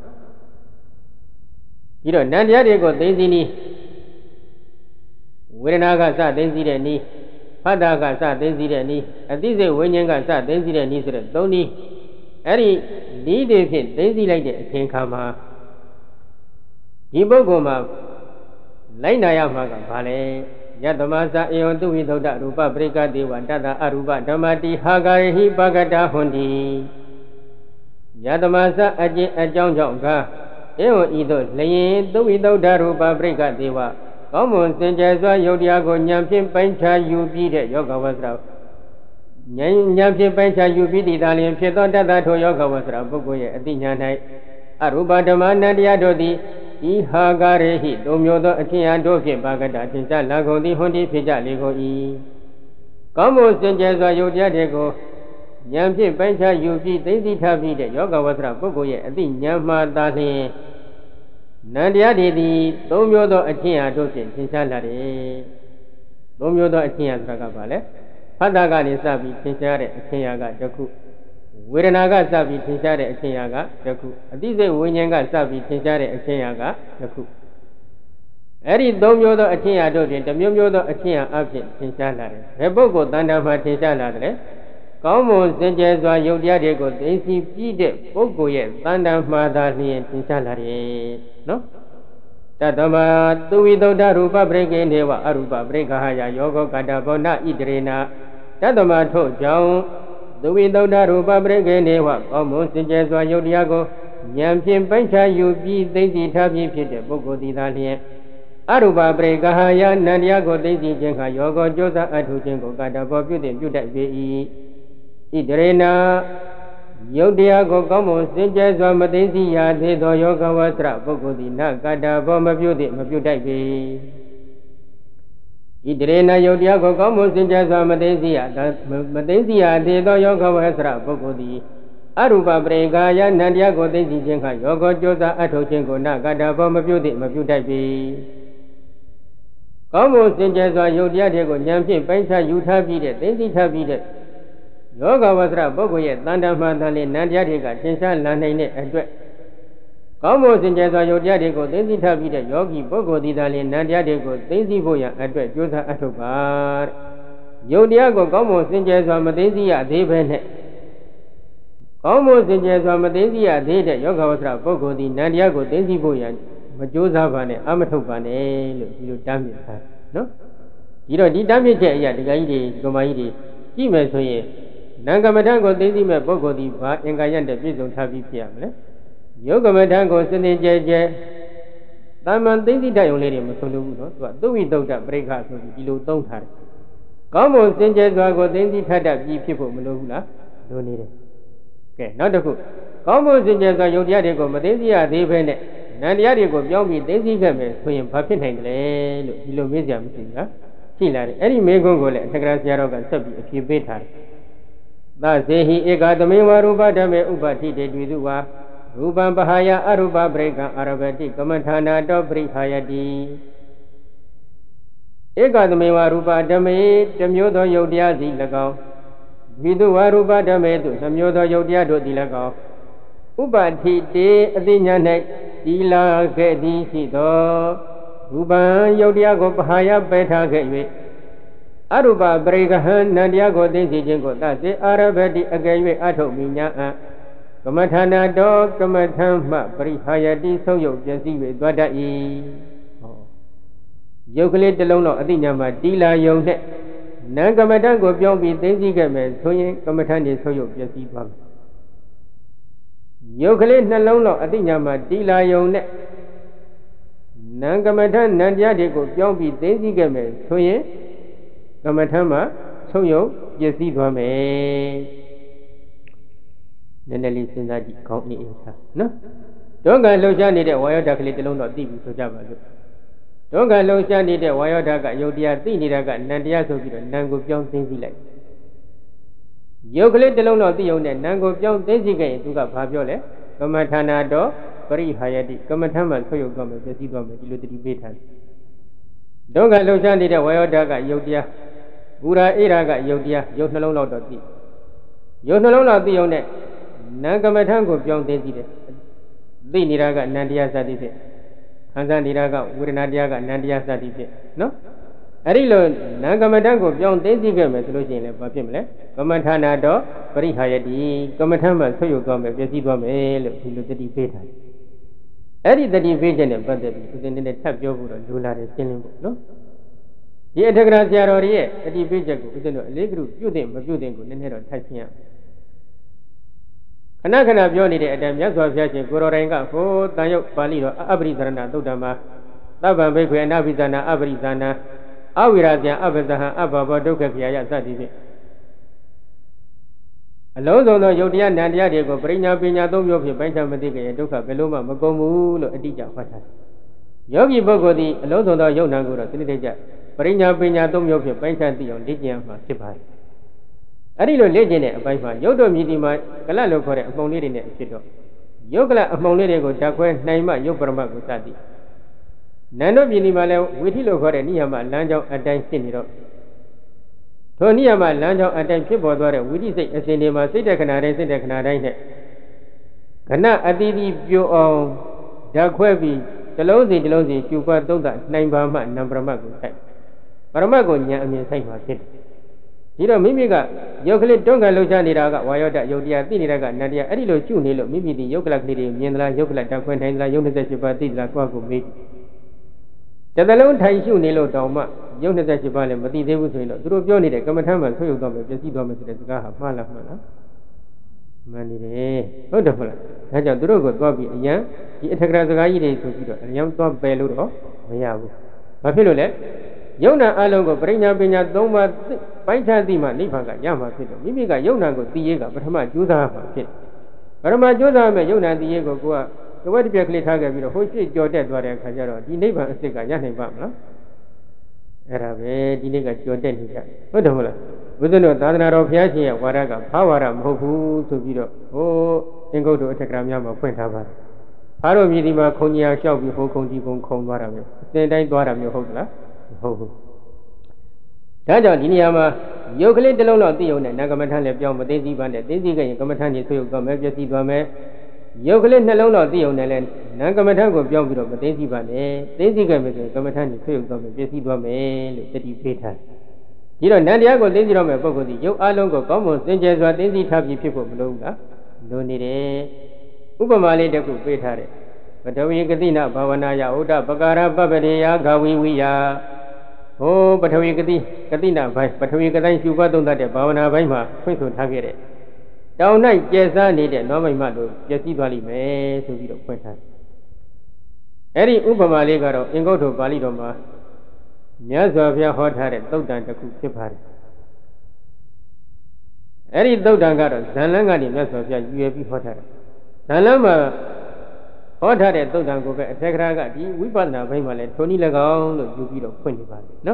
ပြီးတော့နံတရားတွေကိုသိသိနည်းဝေဒနာကစသိသိတဲ့နည်းဖတ်တာကစသိသိတဲ့နည်းအသိစိတ်ဝိညာဉ်ကစသိသိတဲ့နည်းဆိုတဲ့၃နည်းအဲ့ဒီနည်းတွေဖြင့်သိသိလိုက်တဲ့အချိန်ခါမှာဒီပုဂ္ဂိုလ်မှာလိုက်နာရမှာကဘာလဲယတမသအေယံသူဝိသုဒ္ဓရူပပရိက္ခတေဝတတအရူပဓမ္မတိဟာဂရေဟိပကတဟွန်တိယတမသအကျင့်အကြောင်းကြောင့်ကဧဝံဤသို့လျင်သူဝိသုဒ္ဓရူပပရိက္ခတေဝကောင်းမွန်စင်ကြယ်စွာယုတ်တရားကိုဉာဏ်ဖြင့်ပိုင်းခြားယူပြီးတဲ့ယောဂဝဆရာဉာဏ်ဖြင့်ပိုင်းခြားယူပြီးတည်တာလျင်ဖြစ်သောတတ္တထိုယောဂဝဆရာပုဂ္ဂိုလ်ရဲ့အတိညာ၌အရူပဓမ္မနတရားတို့သည်ဤဟာဂရေဟိသုံးမျိုးသောအထင်အတို့ဖြင့်ပါကတထင်ရှားလာကုန်သည်ဟွန်တိဖြစ်ကြလေကုန်၏ကောင်းမွန်စင်ကြယ်စွာယုတ်တရားတွေကိုဉာဏ်ဖြင့်ပိုင်းခြားယူပြီးသိသိထားပြီးတဲ့ယောဂဝဆရာပုဂ္ဂိုလ်ရဲ့အတိဉာဏ်မှသာလျှင်နံတရားတွေသည်သုံးမျိုးသောအထင်အတို့ဖြင့်ထင်ရှားလာတယ်သုံးမျိုးသောအထင်အဆိုတာကဘာလဲဖတ်တာကနေစပြီးထင်ရှားတဲ့အထင်အကတစ်ခုဝေဒနာကစပြီးထင်ရှားတဲ့အချင်းရာကတစ်ခုအသိစိတ်ဝိညာဉ်ကစပြီးထင်ရှားတဲ့အချင်းရာကတစ်ခုအဲ့ဒီသုံးမျိုးသောအချင်းရာတို့တွင်တစ်မျိုးမျိုးသောအချင်းရာအဖြစ်ထင်ရှားလာတယ်ဘယ်ပုဂ္ဂိုလ်တဏ္ဍာမှာထင်ရှားလာတယ်ကောင်းမွန်စင်ကြယ်စွာယုတ်တရားတွေကိုသိသိပြီးတဲ့ပုဂ္ဂိုလ်ရဲ့တဏ္ဍာမှာသာလျှင်ထင်ရှားလာတယ်နော်တတမသူဝိသုဒ္ဓရူပပရိကေနေဝအရူပပရိက္ခဟယယောဂကတ္တဘောနဣတရေနာတတမထို့ကြောင့်သူဝိသုဒ္ဓရူပပရိကေနေဝကောင်းမွန်စင်ကြယ်စွာယုတ်တရားကိုဉာဏ်ဖြင့်ပိုင်းခြားယူပြီးသိသိထားပြီးဖြစ်တဲ့ပုဂ္ဂိုလ်သည်သာလျှင်အရူပပရိက္ခဟယနံတရားကိုသိသိခြင်းခါယောဂောကြိုးစားအထုခြင်းကိုကတ္တဘောပြုတဲ့ပြုတတ်ပေ၏ဣတရေနာယုတ်တရားကိုကောင်းမွန်စင်ကြယ်စွာမသိသိရသေးသောယောဂဝဆရာပုဂ္ဂိုလ်သည်နကတ္တဘောမပြုသည့်မပြုတတ်ပေဣတရေနယုတ်တရားကိုကောင်းမွန်စင်ကြယ်စွာမသိသိရသေးသောယောဂဝဆရာပုဂ္ဂိုလ်သည်အရူပပရိက္ခယနံတရားကိုသိသိခြင်းခါယောဂောကြိုးစားအထုတ်ခြင်းကိုနကတ္တဘောမပြုသည့်မပြုတတ်ပေကောင်းမွန်စင်ကြယ်စွာယုတ်တရားတွေကိုဉာဏ်ဖြင့်ပိုင်းခြားယူထားပြီးတဲ့သိသိထားပြီးတဲ့ယောဂဝဆရာပုဂ္ဂိုလ်ရဲ့တဏ္ဍာမှသာလျှင်နံတရားတွေကသင်္ချာလာနိုင်တဲ့အတွက်ကောင်းမွန်စင်ကြယ်စွာယုတ်တရားတွေကိုသိသိထားပြီးတဲ့ယောဂီပုဂ္ဂိုလ်သည်သာလျှင်နံတရားတွေကိုသိသိဖို့ရန်အတွက်ကြိုးစားအထုတ်ပါတဲ့ယုတ်တရားကိုကောင်းမွန်စင်ကြယ်စွာမသိသိရသေးပဲနဲ့ကောင်းမွန်စင်ကြယ်စွာမသိသိရသေးတဲ့ယောဂဝဆရာပုဂ္ဂိုလ်သည်နံတရားကိုသိသိဖို့ရန်မကြိုးစားပါနဲ့အမထုတ်ပါနဲ့လို့ဒီလိုတားမြစ်ထားနော်ဒီတော့ဒီတားမြစ်ချက်အရာဒကာကြီးတွေဒကာမကြီးတွေကြည့်မယ်ဆိုရင်နံကမ္မထံကိုသိသိမဲ့ပုဂ္ဂိုလ်သည်ဘာအင်္ဂါရတဲ့ပြည့်စုံထားပြီးဖြစ်ရမလဲယုတ်ကမ္မထံကိုစနေကြဲကြဲတာမန်သိသိတတ်ရုံလေးတွေမဆုံးလို့ဘူးနော်သူကသုဝိသုဒ္ဓပရိက္ခဆိုပြီးဒီလိုသုံးထားတယ်ကောင်းမွန်စင်ကြဲစွာကိုသိသိထတတ်ပြီးဖြစ်ဖို့မလိုဘူးလားလိုနေတယ်ကဲနောက်တစ်ခုကောင်းမွန်စင်ကြဲစွာယုတ်တရားတွေကိုမသိသိရသေးဘဲနဲ့နံတရားတွေကိုပြောင်းပြီးသိသိခဲ့မယ်ဆိုရင်ဘာဖြစ်နိုင်တယ်လို့ဒီလိုမေးကြမရှိဘူးလားရှိလာတယ်အဲ့ဒီမေးခွန်းကိုလည်းအထက်ကရာဆရာတော်ကဆက်ပြီးအဖြေပေးထားတယ်သဇေဟိဧကသမေဝရူပဓမ္မေဥပတိတေတွေ့သူဝါရူပံပဟာယအရူပပရိက္ခအာရဘတိကမထာနာတောပရိဟာယတိဧကသမေဝရူပဓမ္မေတမျိုးသောယုတ်တရားစီ၎င်းတွေ့သူဝါရူပဓမ္မေသို့နှမျိုးသောယုတ်တရားတို့သည်၎င်းဥပတိတေအသိဉာဏ်၌ဒီလာခဲ့သည်ရှိသောရူပံယုတ်တရားကိုပဟာယပယ်ထားခဲ့၍အရူပပရိက္ခဟံနံတရားကိုသိသိခြင်းကိုသစေအာရဘတိအကယ်၍အထုတ်မိညာအကမထာနာတောကမထံမှပရိဟာယတိဆုံးယုတ်ပျက်စီး၍သွားတတ်၏ယုတ်ကလေးတစ်လုံးတော့အသိဉာဏ်မှာတီလာယုံနဲ့နံကမထံကိုပြောင်းပြီးသိသိခဲ့မယ်ဆိုရင်ကမထံနေဆုံးယုတ်ပျက်စီးသွားမယ်ယုတ်ကလေးနှလုံးလောက်အတိညာမှာတီလာယုံနဲ့နံကမ္မထနံတရားတွေကိုပြောင်းပြီးသိသိခဲ့မယ်ဆိုရင်ကမ္မထမှာဆုံးယုံပျက်စီးသွားမယ်နည်းနည်းလေးစဉ်းစားကြည့်ခေါင်းအေးအေးထားနော်ဒုက္ခလှုပ်ရှားနေတဲ့ဝါယောဓာတ်ကလေးတစ်လုံးတော့သိပြီဆိုကြပါစို့ဒုက္ခလှုပ်ရှားနေတဲ့ဝါယောဓာတ်ကယုတ်တရားသိနေတာကနံတရားဆိုပြီးတော့နံကိုပြောင်းသိသိလိုက်ယုတ်ကလေးတစ်လုံးတော့သိုံနဲ့နံကိုပြောင်းသိသိခဲ့ရင်သူကဘာပြောလဲကမ္မထာနာတော့ပရိဟာယတိကမ္မထမ်းမှာဆွယုတ်သွားမယ်ပျက်စီးသွားမယ်ဒီလိုတတိပေးထားတယ်ဒုက္ခလှုပ်ရှားနေတဲ့ဝါယောဓာတ်ကယုတ်တရားဘူရာအေရာကယုတ်တရားယုတ်နှလုံးလောက်တော့သိယုတ်နှလုံးလောက်သိုံနဲ့နံကမ္မထမ်းကိုပြောင်းသိသိတယ်သိနေတာကနံတရားစသည်ဖြင့်ခံစားနေတာကဝေဒနာတရားကနံတရားစသည်ဖြင့်နော်အဲ့ဒီလိုနံကမ္မထမ်းကိုပြောင်းသိသိခဲ့မယ်ဆိုလို့ရှိရင်လည်းဘာဖြစ်မလဲကမ္မထာနာတော့ပရိဟာယတိကမ္မထမ်းမှာဆွယုတ်သွားမယ်ပျက်စီးသွားမယ်လို့ဒီလိုတတိပေးထားတယ်အဲ့ဒီတတိပေးချက်နဲ့ပတ်သက်ပြီးဦးဇင်းနဲ့ထပ်ပြောဖို့တော့လိုလာတယ်ရှင်းလင်းဖို့နော်ဒီအထက်ကရာဆရာတော်ရဲ့တတိပေးချက်ကိုဦးဇင်းတို့အလေးကရုပြုတ်တဲ့မပြုတ်တဲ့ကိုနည်းနည်းတော့ထပ်ရှင်းရခဏခဏပြောနေတဲ့အတိုင်းမြတ်စွာဘုရားရှင်ကိုရော်တိုင်းကဟိုတန်ရုပ်ပါဠိတော်အပရိသရဏသုတ်တံမှာသဗ္ဗံဘိက္ခွေအနာပိသနာအပရိသနာအဝိရာဇံအပဇဟံအဘဘောဒုက္ခခရာယစသည်ဖြင့်အလုံးစုံသောယုတ်တရားနံတရားတွေကိုပရိညာပညာသုံးမျိုးဖြင့်ပိုင်းခြားမသိကြရင်ဒုက္ခဘယ်လိုမှမကုန်ဘူးလို့အတိအကျဟောထားတယ်။ယောဂီပုဂ္ဂိုလ်သည်အလုံးစုံသောယုတ်နံကိုတော့စနစ်တကျပရိညာပညာသုံးမျိုးဖြင့်ပိုင်းခြားသိအောင်လေ့ကျင့်ရမှာဖြစ်ပါတယ်။အဲဒီလိုလေ့ကျင့်တဲ့အပိုင်းမှာယုတ်တော်မြည်ဒီမှာကလတ်လို့ခေါ်တဲ့အမှုံလေးတွေနဲ့ဖြစ်တော့ယုတ်ကလတ်အမှုံလေးတွေကိုဓာတ်ခွဲနိုင်မှယုတ်ပရမတ်ကိုစသည်။နန္တို့မြည်ဒီမှာလည်းဝိသိလို့ခေါ်တဲ့နိယမလမ်းကြောင်းအတိုင်းဖြစ်နေတော့ထိုနိယမလမ်းကြောင်းအတိုင်းဖြစ်ပေါ်သွားတဲ့ဝိသိစိတ်အစဉ်တွေမှာစိတ်တခဏတိုင်းစိတ်တခဏတိုင်းနဲ့ခဏအတိအကျပြိုအောင်ဓာတ်ခွဲပြီးတစ်လုံးစီတစ်လုံးစီကျူပတ်သုံးသနိုင်ပါမှနံပရမတ်ကိုဆိုင်ပရမတ်ကိုဉာဏ်အမြင်ဆိုင်မှာဖြစ်တယ်ဒီတော့မိမိကယုတ်ကလေးတွန်းကန်လှုပ်ရှားနေတာကဝါယောဓာတ်ယုတ်တရားသိနေတာကနန္တရားအဲ့ဒီလိုရှုနေလို့မိမိဒီယုတ်ကလကလေးတွေမြင်သလားယုတ်ကလဓာတ်ခွဲနိုင်သလားယုတ်28ပါးသိသလားကိုယ့်ကိုမေးတသလုံးထိုင်ရှုနေလို့တောင်မှယုတ်28ပါးလည်းမသိသေးဘူးဆိုရင်တော့သူတို့ပြောနေတဲ့ကမ္မထမ်းမှာဆွယုတ်သွားမယ်ပျက်စီးသွားမယ်ဆိုတဲ့စကားဟာမှားလားမှန်လားမှန်နေတယ်ဟုတ်တယ်ဟုတ်လားဒါကြောင့်သူတို့ကိုသွားပြီးအရန်ဒီအထက်ကရာစကားကြီးတွေဆိုပြီးတော့အရန်သွားပယ်လို့တော့မရဘူးဘာဖြစ်လို့လဲယုံနာအလုံးကိုပရိညာပညာ၃ပါးပိုင်းခြားသိမှနိဗ္ဗာန်ကရမှာဖြစ်တော့မိမိကယုံနာကိုသိရေးကပထမကြိုးစားမှာဖြစ်ပထမကြိုးစားမယ်ယုံနာသိရေးကိုကိုကတဝက်တစ်ပြက်ကလေးထားခဲ့ပြီးတော့ဟိုရှိကြော်တက်သွားတဲ့အခါကျတော့ဒီနိဗ္ဗာန်အစစ်ကရနိုင်ပါမလားအဲ့ဒါပဲဒီနေ့ကကြော်တက်နေကြဟုတ်တယ်မဟုတ်လားဘုရားတို့သာသနာတော်ဘုရားရှင်ရဲ့ဝါဒကဘာဝါဒမဟုတ်ဘူးဆိုပြီးတော့ဟိုအင်္ဂုတ္တအထက်ကရာများမှာဖွင့်ထားပါတယ်ဘာလို့မြည်ဒီမှာခုံကြီးအောင်လျှောက်ပြီးဟိုခုံကြီးခုံသွားတာပဲအစဉ်တိုင်းသွားတာမျိုးဟုတ်သလားမဟုတ်ဘူးဒါကြောင့်ဒီနေရာမှာယုတ်ကလေးတစ်လုံးတော့သိုံနဲ့နာကမ္မထမ်းလည်းပြောင်းမသိသိပါနဲ့သိသိခဲ့ရင်ကမ္မထမ်းကြီးဆွေးရုပ်သွားမယ်ပျက်စီးသွားမယ်ယုတ်ကလေးနှလုံးတော့သိုံနဲ့လည်းနာကမ္မထမ်းကိုပြောင်းပြီးတော့မသိသိပါနဲ့သိသိခဲ့မယ်ဆိုရင်ကမ္မထမ်းကြီးဆွေးရုပ်သွားမယ်ပျက်စီးသွားမယ်လို့တတိပေးထားဒီတော့နန္တရားကိုသိသိတော့မယ်ပုဂ္ဂိုလ်ဒီယုတ်အလုံးကိုကောင်းမွန်စင်ကြယ်စွာသိသိထားပြီးဖြစ်ဖို့မလိုဘူးလားလိုနေတယ်ဥပမာလေးတစ်ခုပေးထားတယ်ပထဝီကတိနာဘာဝနာယဥဒ္ဒပကာရပပ္ပရေယဂဝီဝိယဟိုပထဝီကတိနာဘိုင်းပထဝီကတိုင်းရှုပွားသုံးသပ်တဲ့ဘာဝနာဘိုင်းမှာဖွင့်ဆိုထားခဲ့တဲ့တောင်၌ကျဲစားနေတဲ့နောမိတ်မတို့ပျက်စီးသွားလိမ့်မယ်ဆိုပြီးတော့ဖွင့်ထားတယ်အဲ့ဒီဥပမာလေးကတော့အင်္ဂုတ္တပါဠိတော်မှာမြတ်စွာဘုရားဟောထားတဲ့သုတ်တံတစ်ခုဖြစ်ပါတယ်အဲ့ဒီသုတ်တံကတော့ဇန်လန်းကနေမြတ်စွာဘုရားရွယ်ပြီးဟောထားတယ်ဇန်လန်းမှာဟောထားတဲ့သုတ်တံကိုပဲအထက်ကရာကဒီဝိပဿနာဘိုင်းမှာလည်းထိုနည်း၎င်းလို့ယူပြီးတော့ဖွင့်နေပါလေနော်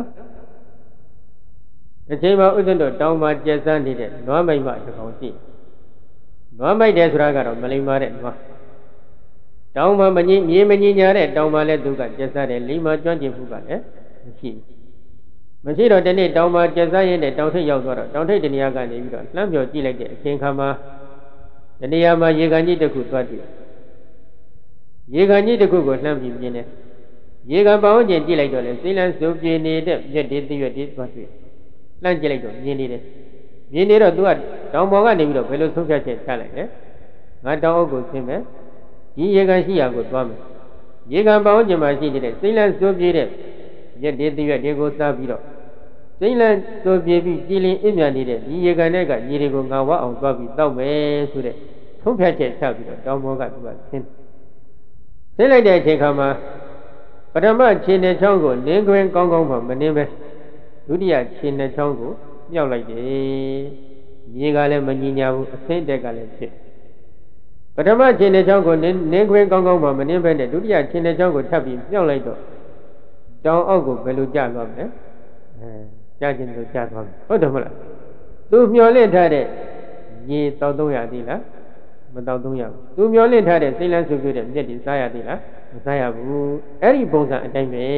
အချိန်မှာဥစ္စံတော်တောင်မှာကျက်စမ်းနေတဲ့နွားမိတ်မတစ်ကောင်ရှိနွားမိတ်တယ်ဆိုတာကတော့မလိမ္မာတဲ့နွားတောင်မှာမြေမကြီးညာတဲ့တောင်မှာလည်းသူကကျက်စမ်းတယ်လိမ္မာကျွမ်းကျင်မှုကလည်းမရှိတော့ဒီနေ့တောင်မှာကျက်စမ်းရင်းနဲ့တောင်ထိပ်ရောက်သွားတော့တောင်ထိပ်တနေရာကနေပြီးတော့လှမ်းပြောကြည့်လိုက်တဲ့အချိန်ခါမှာဒီနေရာမှာရေကန်ကြီးတစ်ခုသွားကြည့်ရေကန်ကြီးတစ်ခုကိုလှမ်းပြီးမြင်တယ်ရေကန်ပေါင်းကျင်ကြည့်လိုက်တော့လေစိလန်းစုပ်ပြင်းနေတဲ့မြက်တွေတရွက်တွေသွားတွေ့လှမ်းကြည့်လိုက်တော့မြင်နေတယ်မြင်နေတော့သူကတောင်ပေါ်ကနေပြီးတော့ဘယ်လိုဆုံးဖြတ်ချက်ချလိုက်လဲငါတောင်အုပ်ကိုဆင်းမယ်ဒီရေကန်ရှိရာကိုသွားမယ်ရေကန်ပေါင်းကျင်မှာရှိနေတဲ့စိလန်းစုပ်ပြင်းတဲ့မြက်တွေတရွက်တွေကိုစားပြီးတော့စိလန်းစုပ်ပြင်းပြီးကြည်လင်အမြနေတဲ့ဒီရေကန်တွေကရေတွေကိုငါဝအောင်သွားပြီးတောက်မယ်ဆိုတဲ့ဆုံးဖြတ်ချက်ချပြီးတော့တောင်ပေါ်ကသူကဆင်းလိုက်တဲ့အချိန်ခါမှာပထမခြေနဲ့ချောင်းကိုနင်းခွင်းကောင်းကောင်းမှမနင်းပဲဒုတိယခြေနဲ့ချောင်းကိုမြောက်လိုက်တယ်မြေကလည်းမညီညာဘူးအဆင်းတက်ကလည်းဖြစ်ပထမခြေနဲ့ချောင်းကိုနင်းခွင်းကောင်းကောင်းမှမနင်းပဲနဲ့ဒုတိယခြေနဲ့ချောင်းကိုထပ်ပြီးမြောက်လိုက်တော့တောင်အောက်ကိုဘယ်လိုကျသွားမလဲကျခြင်းလို့ကျသွားမယ်ဟုတ်တယ်မဟုတ်လားသူမျောလင့်ထားတဲ့ရေတောက်သုံးရသေးလားမတောက်သုံးရဘူးသူမျောလင့်ထားတဲ့စိတ်လန်းစုပ်ပြတဲ့မြက်တွေစားရသေးလားမစားရဘူးအဲ့ဒီပုံစံအတိုင်းပဲ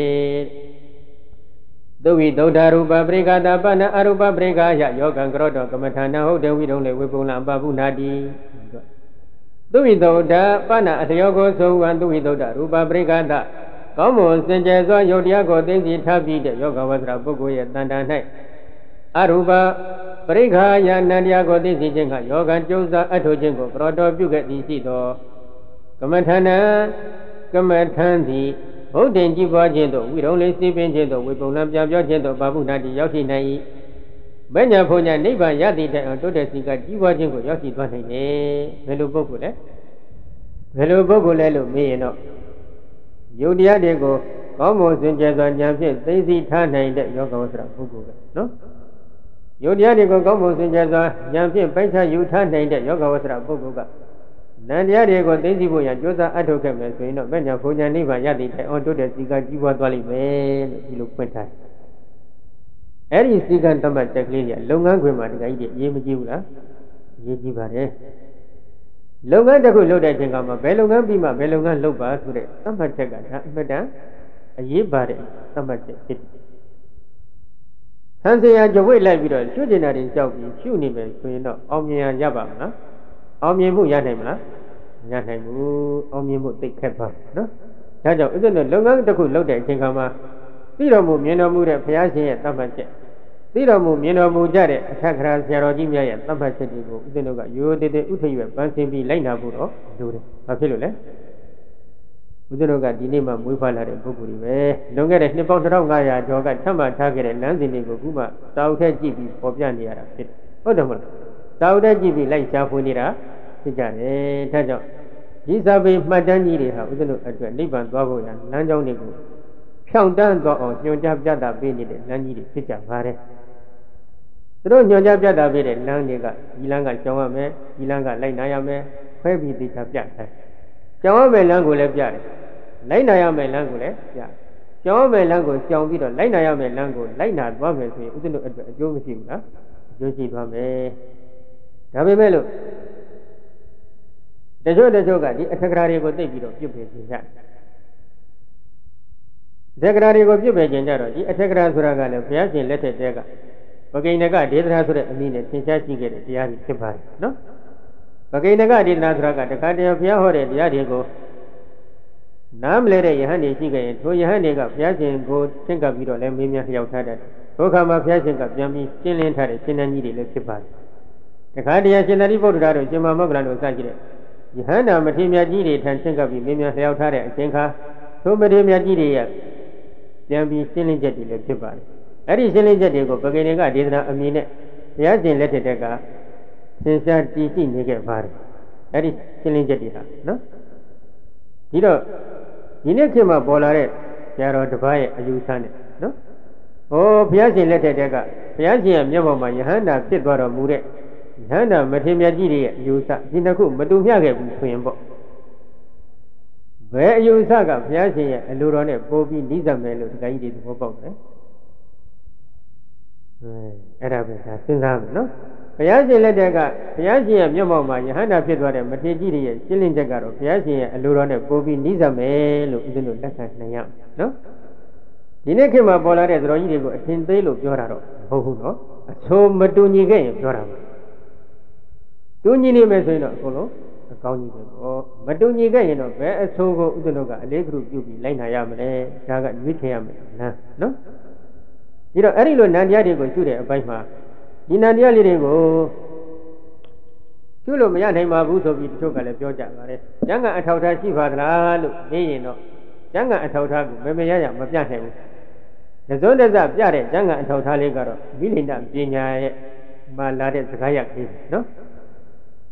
သုဝိသုဒ္ဓရူပပရိက္ခတာပဏအရူပပရိက္ခယယောကံကရောတောကမထာနာဟုတ်တယ်ဝိတုံလေဝိပုံလအပပုနာတိသုဝိသုဒ္ဓပဏအလျောကိုသုံးဝံသုဝိသုဒ္ဓရူပပရိက္ခတာကောင်းမွန်စင်ကြယ်စွာယုတ်တရားကိုသိသိထားပြီးတဲ့ယောဂဝဆရာပုဂ္ဂိုလ်ရဲ့တန်တာ၌အရူပပရိက္ခယနန္တရားကိုသိသိခြင်းကယောဂံကျုံစာအထုခြင်းကိုကရောတော်ပြုခဲ့သည်ရှိသောကမထာနာကမထံသည်ဘုဒ္ဓင်ကြည်ပွားခြင်းသို့ဝိရုံလေးစီးပင်ခြင်းသို့ဝိပုံလံပြန်ပြောခြင်းသို့ပါပုဏ္ဏတိရောက်ရှိနိုင်၏ဘယ်ညာဘုံညာနိဗ္ဗာန်ရသည့်တိုင်အောင်တိုးတက်စီကကြည်ပွားခြင်းကိုရောက်ရှိသွားနိုင်တယ်ဘယ်လိုပုဂ္ဂိုလ်လဲဘယ်လိုပုဂ္ဂိုလ်လဲလို့မေးရင်တော့ယုတ်တရားတွေကိုကောင်းမွန်စင်ကြယ်စွာဉာဏ်ဖြင့်သိသိထားနိုင်တဲ့ယောဂဝဆရာပုဂ္ဂိုလ်ပဲနော်ယုတ်တရားတွေကိုကောင်းမွန်စင်ကြယ်စွာဉာဏ်ဖြင့်ပိုက်ခြားယူထားနိုင်တဲ့ယောဂဝဆရာပုဂ္ဂိုလ်ကနန္တရားတွေကိုသိသိဖို့ရကြိုးစားအထောက်ခဲ့မယ်ဆိုရင်တော့မဲ့ညာဘုံညာနိဗ္ဗာန်ရသည့်တိုင်အောင်တိုးတက်စီကကြီးပွားသွားလိမ့်မယ်လို့ဒီလိုဖွင့်ထားတယ်။အဲ့ဒီစီကံတမတ်တက်ကလေးကြီးလုပ်ငန်းခွင်မှာတခါကြီးအရေးမကြီးဘူးလား။အရေးကြီးပါတယ်။လုပ်ငန်းတစ်ခုလုပ်တဲ့အချိန်ကမှဘယ်လုပ်ငန်းပြီးမှဘယ်လုပ်ငန်းလုပ်ပါဆိုတဲ့သတ်မှတ်ချက်ကဒါအမှန်တန်အရေးပါတဲ့သတ်မှတ်ချက်ဖြစ်တယ်။ဆန်းစရာကြွေလိုက်ပြီးတော့ကျွကျင်တာတွေကြောက်ပြီးရှုနေမယ်ဆိုရင်တော့အောင်မြင်ရပါမလား။အောင်မြင်မှုရနိုင်မလားမရနိုင်ဘူးအောင်မြင်မှုသိခက်ပါနော်ဒါကြောင့်ဥစ္စာတို့လုပ်ငန်းတစ်ခုလုပ်တဲ့အချိန်ခါမှာသိတော်မူမြင်တော်မူတဲ့ဘုရားရှင်ရဲ့သတ်မှတ်ချက်သိတော်မူမြင်တော်မူကြတဲ့အထက်ကရာဆရာတော်ကြီးများရဲ့သတ်မှတ်ချက်တွေကိုဥစ္စာတို့ကရိုးတည်တည်ဥထရွယ်ပန်းစင်ပြီးလိုက်နာဖို့တော့လိုတယ်ဘာဖြစ်လို့လဲဥစ္စာတို့ကဒီနေ့မှမွေးဖွားလာတဲ့ပုဂ္ဂိုလ်တွေပဲလွန်ခဲ့တဲ့နှစ်ပေါင်း1500ကျော်ကထပ်မှထားခဲ့တဲ့လမ်းစဉ်တွေကိုခုမှတာဝထက်ကြည့်ပြီးပေါ်ပြနေရတာဖြစ်တယ်ဟုတ်တယ်မဟုတ်လားတာဝတ္တကြည့်ပြီးလိုက်ရှားဖွေနေတာဖြစ်ကြတယ်ဒါကြောင့်ဒီစာပေမှတ်တမ်းကြီးတွေဟာဥစ္စလို့အတွက်နိဗ္ဗာန်သွားဖို့ရလမ်းကြောင်းတွေကိုဖြောင့်တန်းသွားအောင်ညွှန်ကြားပြသပေးနေတဲ့လမ်းကြီးတွေဖြစ်ကြပါတယ်သူတို့ညွှန်ကြားပြသပေးတဲ့လမ်းတွေကဒီလမ်းကကြောင်းရမယ်ဒီလမ်းကလိုက်နာရမယ်ခွဲပြီးသိချပြတယ်ကြောင်းရမယ်လမ်းကိုလည်းပြတယ်လိုက်နာရမယ်လမ်းကိုလည်းပြကြောင်းရမယ်လမ်းကိုကြောင်းပြီးတော့လိုက်နာရမယ်လမ်းကိုလိုက်နာသွားမယ်ဆိုရင်ဥစ္စလို့အတွက်အကျိုးမရှိဘူးလားအကျိုးရှိသွားမယ်ဒါပေမဲ့လို့တချို့ကဒီအထက်ကရာတွေကိုသိပြီးတော့ပြုတ်ပြခြင်းကြအထက်ကရာတွေကိုပြုတ်ပြခြင်းကြတော့ဒီအထက်ကရာဆိုတာကလည်းဘုရားရှင်လက်ထက်တည်းကပကိဏကဒေသနာဆိုတဲ့အမည်နဲ့သင်ကြားရှိခဲ့တဲ့တရားတွေဖြစ်ပါတယ်နော်ပကိဏကဒေသနာဆိုတာကတခါတည်းဘုရားဟောတဲ့တရားတွေကိုနားမလဲတဲ့ယဟန်တွေရှိခဲ့ရင်ထိုယဟန်တွေကဘုရားရှင်ကိုသင်္ကပ်ပြီးတော့လည်းမေးမြန်းလျှောက်ထားတဲ့ဒုက္ခမှာဘုရားရှင်ကပြန်ပြီးရှင်းလင်းထားတဲ့ရှင်းတန်းကြီးတွေလည်းဖြစ်ပါတယ်တခါတည်းရှင်သာရိပုတ္တရာတို့ရှင်မမောဂလတို့စကြည့်တဲ့ယဟန္တာမထေရမြတ်ကြီးတွေထံဆင့်ကပ်ပြီးမြင်မြန်လျှောက်ထားတဲ့အချိန်ခါသို့မထေရမြတ်ကြီးတွေရဲ့ပြန်ပြီးရှင်းလင်းချက်တွေလည်းဖြစ်ပါတယ်။အဲ့ဒီရှင်းလင်းချက်တွေကိုပဂိဏကဒေသနာအမည်နဲ့ဘုရားရှင်လက်ထက်ကသင်္ရှားတည်ရှိနေခဲ့ပါတယ်။အဲ့ဒီရှင်းလင်းချက်တွေဟာနော်။ဒီတော့ဒီနေ့ခေတ်မှာပေါ်လာတဲ့ဆရာတော်တစ်ပါးရဲ့အယူဆနဲ့နော်။ဟောဘုရားရှင်လက်ထက်ကဘုရားရှင်ရဲ့မျက်မှောက်မှာယဟန္တာဖြစ်သွားတော်မူတဲ့ယဟန္တာမထေရမြတ်ကြီးတွေရဲ့အယူဆဒီနှစ်ခုမတူမျှခဲ့ဘူးဆိုရင်ပေါ့ဘယ်အယူဆကဘုရားရှင်ရဲ့အလိုတော်နဲ့ပို့ပြီးနှိစက်မယ်လို့ဒီကကြီးတွေသဘောပေါက်တယ်အဲ့ဒါပဲဒါစဉ်းစားမယ်နော်ဘုရားရှင်လက်ထက်ကဘုရားရှင်ရဲ့မျက်မှောက်မှာယဟန္တာဖြစ်သွားတဲ့မထေရကြီးတွေရဲ့ရှင်းလင်းချက်ကတော့ဘုရားရှင်ရဲ့အလိုတော်နဲ့ပို့ပြီးနှိစက်မယ်လို့ဦးဇင်းတို့လက်ခံနိုင်ရနော်ဒီနေ့ခေတ်မှာပေါ်လာတဲ့သတော်ကြီးတွေကိုအထင်သေးလို့ပြောတာတော့မဟုတ်ဘူးနော်အချိုးမတူညီခဲ့ရင်ပြောတာပါတူညီနေမယ်ဆိုရင်တော့အကုန်လုံးအကောင်းကြီးပဲပေါ့မတူညီခဲ့ရင်တော့ဘယ်အဆိုးကိုဥဒ္ဒလောကအလေးကရုပြုပြီးလိုက်နာရမလဲဒါကရွေးချယ်ရမယ်နော်ဒီတော့အဲ့ဒီလိုနန္တရားတွေကိုရှုတဲ့အပိုင်းမှာဒီနန္တရားလေးတွေကိုရှုလို့မရနိုင်ပါဘူးဆိုပြီးတချို့ကလည်းပြောကြပါတယ်ကျမ်းဂန်အထောက်ထားရှိပါသလားလို့မေးရင်တော့ကျမ်းဂန်အထောက်ထားကိုမရမပြနိုင်ဘူးတစုံတစပြတဲ့ကျမ်းဂန်အထောက်ထားလေးကတော့မိလိန္ဒပညာရဲ့မှာလာတဲ့စကားရကလေးနော်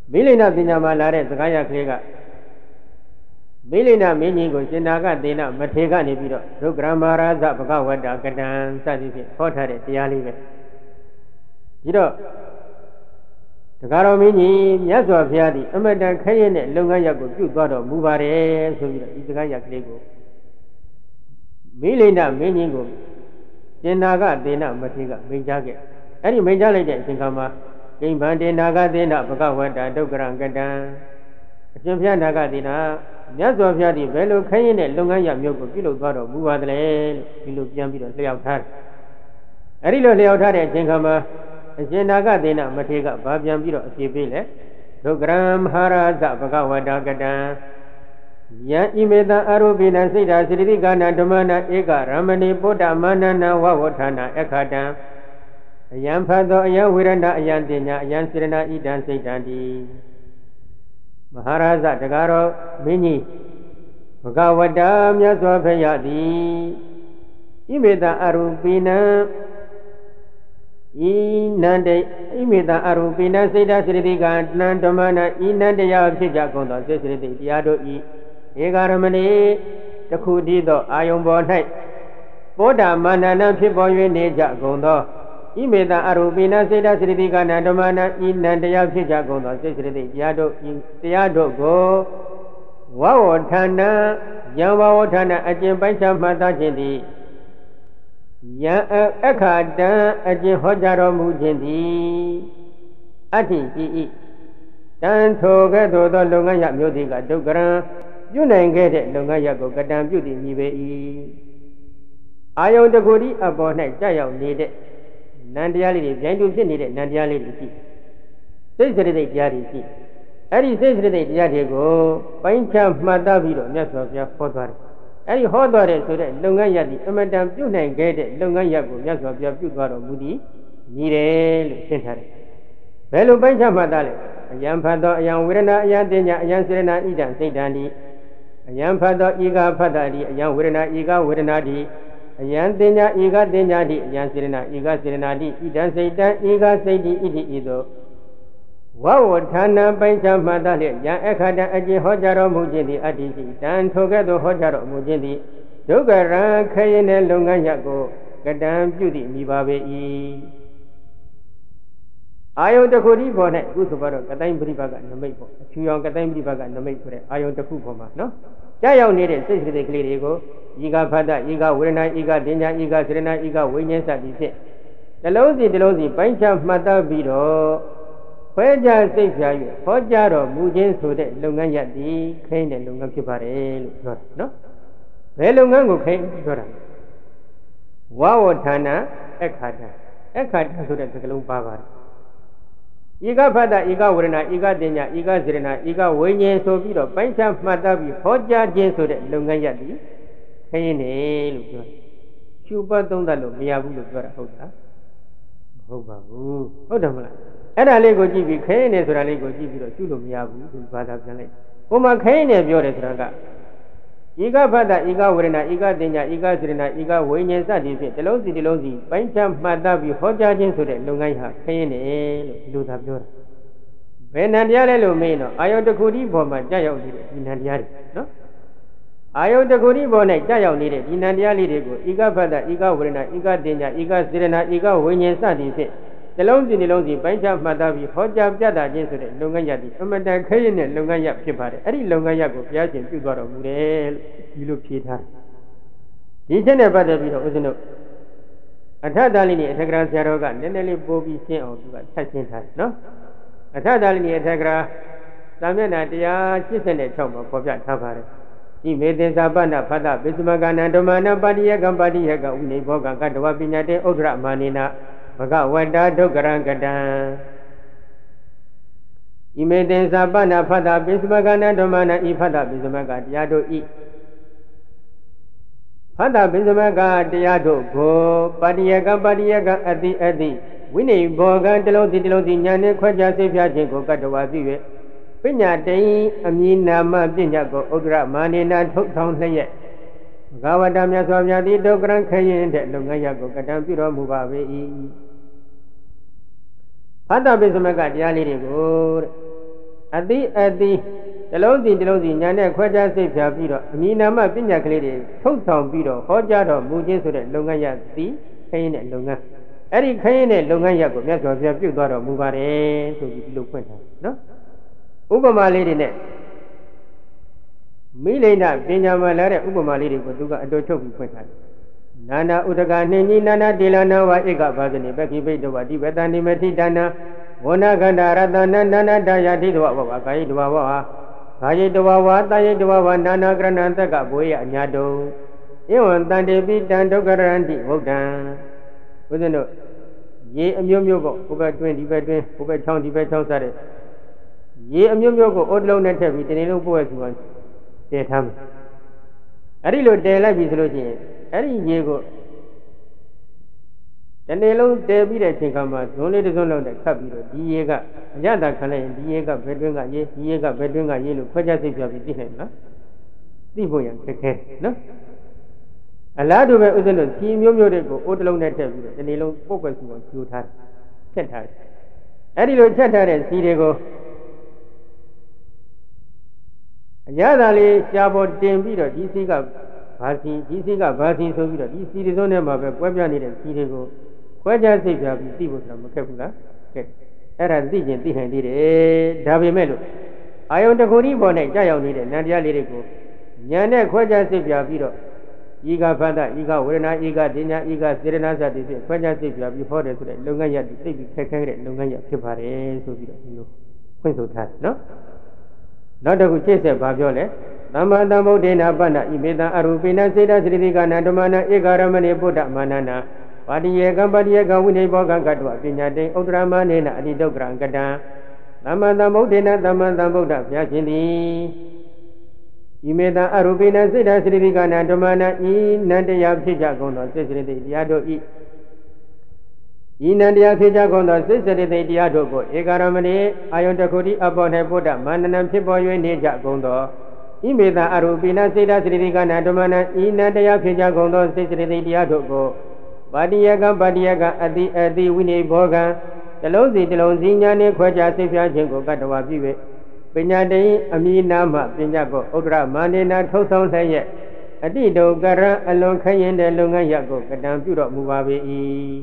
မိလိနာပညာမှာလာတဲ့စကားရကလေးကမိလိနာမင်းကြီးကိုရှင်နာကသေနမထေကနေပြီးတော့ဒုက္ခရမဟာရဇဘဂဝတ္တကတံစသည်ဖြင့်ဟောထားတဲ့တရားလေးပဲဒီတော့တရားတော်မင်းကြီးမြတ်စွာဘုရားသည်အမတန်ခက်ရတဲ့လုပ်ငန်းရပ်ကိုပြုသွားတော်မူပါတယ်ဆိုပြီးတော့ဒီစကားရကလေးကိုမိလိနာမင်းကြီးကိုရှင်နာကသေနမထေကမိန့်ကြားခဲ့အဲ့ဒီမိန့်ကြားလိုက်တဲ့အချိန်ခါမှာကိမ္ဗန္တေနာဂသေနဘဂဝတ္တဒုက္ခရံကတံအရှင်ဘုရားနာဂသေနမြတ်စွာဘုရားဒီဘယ်လိုခရင်တဲ့လုပ်ငန်းရမျိုးကိုပြုလုပ်သွားတော်မူပါသလဲလို့ဒီလိုပြန်ပြီးတော့လျှောက်ထားတယ်အဲ့ဒီလိုလျှောက်ထားတဲ့အချိန်ခါမှာအရှင်နာဂသေနမထေကဗာပြန်ပြီးတော့အပြေပေးလေဒုက္ခရံမဟာရဇဘဂဝတ္တကတံယံဣမေတံအာရုပိနစိတ်တာစိတ္တိကာဏဓမ္မနာဧကရမဏိပုဒ္ဓမာနနာဝဝဌာနာအခါတံအယံဖတ်သောအယံဝေရဏအယံတင်ညာအယံစေရဏဣဒံစိတ်တံတိမဟာရဇတကားတော်မင်းကြီးဘဂဝတ္တမြတ်စွာဘုရားသည်ဣမေတံအာရုပိနံဤနန္တေဣမေတံအာရုပိနစိတ်တာစိတ္တိကာဏဓမ္မနာဤနန္တရားဖြစ်ကြကုန်သောစိတ်စိတ္တိတရားတို့ဤဧကရမဏိတခုတည်းသောအာယုံပေါ်၌ပောဓမာနနာဖြစ်ပေါ်၍နေကြကုန်သောဣမေတံအာရုပိနစေတစိတ္တိကနာဓမ္မနာဤနံတရားဖြစ်ကြကုန်သောစိတ်စိတ္တိတရားတို့ဤတရားတို့ကိုဝဝဌာနယံဝဝဌာနအကျင့်ပိုင်းခြားမှတ်သားခြင်းသည်ယံအခါတံအကျင့်ဟောကြားတော်မူခြင်းသည်အဋ္ဌိဤဤတန်ထိုကဲ့သို့သောလုပ်ငန်းရမျိုးသည်ကဒုက္ခရံပြုနိုင်ခဲ့တဲ့လုပ်ငန်းရပ်ကိုကတံပြုသည်မြည်ပေ၏အာယုန်တကူဒီအပေါ်၌ကြာရောက်နေတဲ့နန္တရားလေးတွေဗျိုင်းတူဖြစ်နေတဲ့နန္တရားလေးတွေရှိစိတ်စရတိတ်တရားတွေရှိအဲ့ဒီစိတ်စရတိတ်တရားတွေကိုပိုင်းခြားမှတ်သားပြီးတော့မြတ်စွာဘုရားဟောသွားတယ်အဲ့ဒီဟောသွားတဲ့ဆိုတဲ့လုပ်ငန်းရပ်ဒီအမတန်ပြုနိုင်ခဲ့တဲ့လုပ်ငန်းရပ်ကိုမြတ်စွာဘုရားပြုသွားတော်မူသည်မြည်တယ်လို့ရှင်းထားတယ်ဘယ်လိုပိုင်းခြားမှတ်သားလဲအယံဖတ်သောအယံဝေဒနာအယံတင်ညာအယံစေရနာဣဒံစိတ်တံဒီအယံဖတ်သောဤကဖတ်တာဒီအယံဝေဒနာဤကဝေဒနာဒီအယံတင်ညာဤကတင်ညာဒီအယံစေရနာဤကစေရနာဒီဣဒံစိတ်တံဤကစိတ်ဒီဣတိဤသို့ဝဝဌာနပိုင်းခြားမှတ်သားလျက်ယံအခါတံအကျင့်ဟောကြားတော်မူခြင်းသည်အတ္တိရှိတံထိုကဲ့သို့ဟောကြားတော်မူခြင်းသည်ဒုက္ခရံခရင်တဲ့လုပ်ငန်းရပ်ကိုကတံပြုသည့်မိပါပေ၏အာယုန်တစ်ခုဒီပေါ်၌အခုဆိုတော့ကတိုင်းပရိပါကနမိတ်ပေါ့အချူရောင်ကတိုင်းပရိပါကနမိတ်ဆိုတဲ့အာယုန်တစ်ခုပေါ်မှာနော်ကြာရောက်နေတဲ့စိတ်စိတ်ကလေးတွေကိုဤကဖတ်တာဤကဝေဒနာဤကတင်ညာဤကစေရနာဤကဝိညာဉ်စသည်ဖြင့်တစ်လုံးစီပိုင်းခြားမှတ်သားပြီးတော့ခွဲခြားစိတ်ဖြာ၍ဟောကြားတော်မူခြင်းဆိုတဲ့လုပ်ငန်းရပ်သည်ခိုင်းတဲ့လုပ်ငန်းဖြစ်ပါတယ်လို့ပြောတာနော်ဘယ်လုပ်ငန်းကိုခိုင်းပြောတာဝဝဌာနအခါတံဆိုတဲ့စကားလုံးပါပါတယ်ဤကဖတ်တာဤကဝေဒနာဤကတင်ညာဤကစေရနာဤကဝိညာဉ်ဆိုပြီးတော့ပိုင်းခြားမှတ်သားပြီးဟောကြားခြင်းဆိုတဲ့လုပ်ငန်းရပ်သည်ခိုင်းနေလို့ပြောတယ်ရှုပတ်သုံးသပ်လို့မရဘူးလို့ပြောတာဟုတ်လားမဟုတ်ပါဘူးဟုတ်တယ်မလားအဲ့ဒါလေးကိုကြည့်ပြီးခိုင်းနေဆိုတာလေးကိုကြည့်ပြီးတော့ရှုလို့မရဘူးသူဘာသာပြန်လိုက်ဟိုမှာခိုင်းနေပြောတယ်ဆိုတာကဤကဖတ်တာဤကဝေဒနာဤကတင်ညာဤကစေရနာဤကဝိညာဉ်စသည်ဖြင့်တစ်လုံးစီပိုင်းခြားမှတ်သားပြီးဟောကြားခြင်းဆိုတဲ့လုပ်ငန်းဟာခိုင်းနေလို့ဒီလိုသာပြောတာဘယ်နံတရားလဲလို့မေးတော့အာယုန်တစ်ခုဒီပေါ်မှာကြာရောက်နေတဲ့ဒီနံတရားတွေနော်အာယုန်တစ်ခုဒီပေါ်၌ကြာရောက်နေတဲ့ဒီနံတရားလေးတွေကိုဤကဖတ်တာဤကဝေဒနာဤကတင်ညာဤကစေရနာဤကဝိညာဉ်စသည်ဖြင့်တစ်လုံးစီပိုင်းခြားမှတ်သားပြီးဟောကြားပြသခြင်းဆိုတဲ့လုပ်ငန်းရပ်ဒီအမတန်ခက်ရတဲ့လုပ်ငန်းရပ်ဖြစ်ပါတယ်အဲ့ဒီလုပ်ငန်းရပ်ကိုဘုရားရှင်ပြုသွားတော်မူတယ်လို့ဒီလိုဖြေထားဒီချက်နဲ့ပတ်သက်ပြီးတော့ဦးဇင်းတို့အထတာလိနိအထကရာဆရာတော်ကနည်းနည်းလေးပို့ပြီးရှင်းအောင်သူကဆက်ရှင်းထားတယ်နော်အထတာလိနိအထကရာသာမျက်နှာ186မှာဖော်ပြထားပါတယ်ဤမေသင်္သာပဏဖတ္တပိစမကနံဓမ္မနာပါတိယကံဝိနိဘောကံကတဝပညာတေဥဒ္ဓရမာနိနာဘဂဝတ္တဒုက္ခရံကတံဣမေတေသပဏဖတ္တပိစမကနဓမ္မနာဤဖတ္တပိစမကတရားတို့ဤဖတ္တပိစမကတရားတို့ကိုပါတိယကအတိဝိနိဘောကံတလုံးစီဉာဏ်နဲ့ခွဲခြားသိဖြာခြင်းကိုကတ္တဝါပြု၍ပညာတိအမည်နာမပညာကိုဥဒ္ဓရမာနိနာထုတ်ဆောင်လျက်ဘဂဝတ္တမြတ်စွာဘုရားသည်ဒုက္ခရံခရင်တဲ့လုပ်ငန်းရပ်ကိုကတံပြုတော်မူပါပေ၏ဖတ္တပိစမကတရားလေးတွေကိုတဲ့အတိတလုံးစီညာနဲ့ခွဲခြားစိတ်ဖြာပြီးတော့အမိနာမပညာကလေးတွေထုတ်ဆောင်ပြီးတော့ဟောကြားတော်မူခြင်းဆိုတဲ့လုပ်ငန်းရပ်သည်ခရင်တဲ့လုပ်ငန်းအဲ့ဒီခရင်တဲ့လုပ်ငန်းရပ်ကိုမြတ်စွာဘုရားပြုသွားတော်မူပါတယ်ဆိုပြီးဒီလိုဖွင့်ထားနော်ဥပမာလေးတွေနဲ့မိလိန်ဒပညာမှလာတဲ့ဥပမာလေးတွေကိုသူကအတော်ချုပ်ပြီးဖွင့်ထားတယ်နာနာဥဒကနှင်းကြီးနာနာတေလနာဝဧကဘာဇနိပက္ခိဘိတဝတိဝတ္တနိမတိဒါနာဝဏခန္ဓာရတနာနာနာတယတိတဝဘဝကာယိတဝဘဝကာယိတဝဝတာယိတဝဝနာနာကရဏံတက္ကဘွေယအညာတုံဧဝံတန္တေပိတံဒုက္ခရန္တိဝုဒ္ဒံဘုဇင်းတို့ရေအမျိုးမျိုးပေါ့ဟိုဘက်တွင်းဒီဘက်တွင်းဟိုဘက်ချောင်းဒီဘက်ချောင်းစတဲ့ရေအမျိုးမျိုးကိုအိုးတလုံးနဲ့ထည့်ပြီးတနေ့လုံးပို့ရစီပါတည်ထားမယ်အဲ့ဒီလိုတည်လိုက်ပြီဆိုလို့ရှိရင်အဲ့ဒီရေကိုတနေ့လုံးတည်ပြီးတဲ့အချိန်ခါမှာဇွန်လေးတစ်စုံလောက်နဲ့ခတ်ပြီးတော့ဒီရေကအရသာခံလိုက်ရင်ဒီရေကဘယ်တွင်းကရေဒီရေကဘယ်တွင်းကရေလို့ခွဲခြားသိပြပြီးသိနိုင်မလားသိဖို့ရခက်ခဲနော်အလားတူပဲဥစဉ်လို့စီမျိုးမျိုးတွေကိုအိုးတလုံးနဲ့ထည့်ပြီးတော့တနေ့လုံးပုတ်ပဲစီအောင်ကျိုးထားတယ်ချက်ထားတယ်အဲ့ဒီလိုချက်ထားတဲ့စီတွေကိုအရသာလေးရှားပေါ်တင်ပြီးတော့ဒီစီကဘာစီဒီစီကဘာစီဆိုပြီးတော့ဒီစီတွေစုံထဲမှာပဲကွဲပြားနေတဲ့စီတွေကိုခွဲခြားစိတ်ပြပြီးသိဖို့ဆိုတာမခက်ဘူးလားကဲအဲ့ဒါသိရင်သိနိုင်သေးတယ်ဒါပေမဲ့လို့အာယုန်တစ်ခုဒီပေါ်နဲ့ကြာရောက်နေတဲ့နန္တရားလေးတွေကိုဉာဏ်နဲ့ခွဲခြားစိတ်ပြပြီးတော့ဤကဖတ်တာဤကဝေဒနာဤကဒိညာဤကစေရနာစသည်ဖြင့်ခွဲခြားစိတ်ပြပြီးဟောတယ်ဆိုတဲ့လုပ်ငန်းရပ်သိပြီးခက်ခဲတဲ့လုပ်ငန်းရပ်ဖြစ်ပါတယ်ဆိုပြီးတော့ဒီလိုဖွင့်ဆိုထားတယ်နော်နောက်တစ်ခုရှင်းဆက်ဘာပြောလဲသမ္မာသမ္ဗုဒ္ဓေနာပဏ္ဏဣမေတံအရူပိနစေတသတိတိကနာဓမ္မနာဧကရမဏိဗုဒ္ဓမာနနာပါတိယေကံပါတိယေကဝိနေဘောကံကတ္တဝပညာတိဥဒ္ဒရမနေနအတိဒုက္ခရံကတံသမ္မာသမ္ဗုဒ္ဓေနာသမ္မာသမ္ဗုဒ္ဓဘုရားရှင်သည်ဣမေတံအရူပိနစေတသတိတိကနာဓမ္မနာဤနန္တရားဖြစ်ကြကုန်သောစေစရိတိတရားတို့ဤနန္တရားဖြစ်ကြကုန်သောစေစရိတိတရားတို့ကိုဧကရမဏိအာယုန်တခုတိအပေါ်၌ဗုဒ္ဓမာနနံဖြစ်ပေါ်၍နေကြကုန်သောဣမေတံအရူပိနစေတသတိတိကနာဓမ္မနာဤနန္တရားဖြစ်ကြကုန်သောစေစရိတိတရားတို့ကိုပါတိယကအတိဝိနေဘောကံတလုံးစီညာနှင့်ခွဲခြားသိပြခြင်းကိုကတ္တဝါပြု၍ပညာတိအမိနာမပညာကိုဥဒ္ဒရမာနေနာထုတ်ဆောင်လျက်အတိတုကရအလွန်ခရင်တဲ့လုပ်ငန်းရပ်ကိုကတံပြုတော်မူပါပေ၏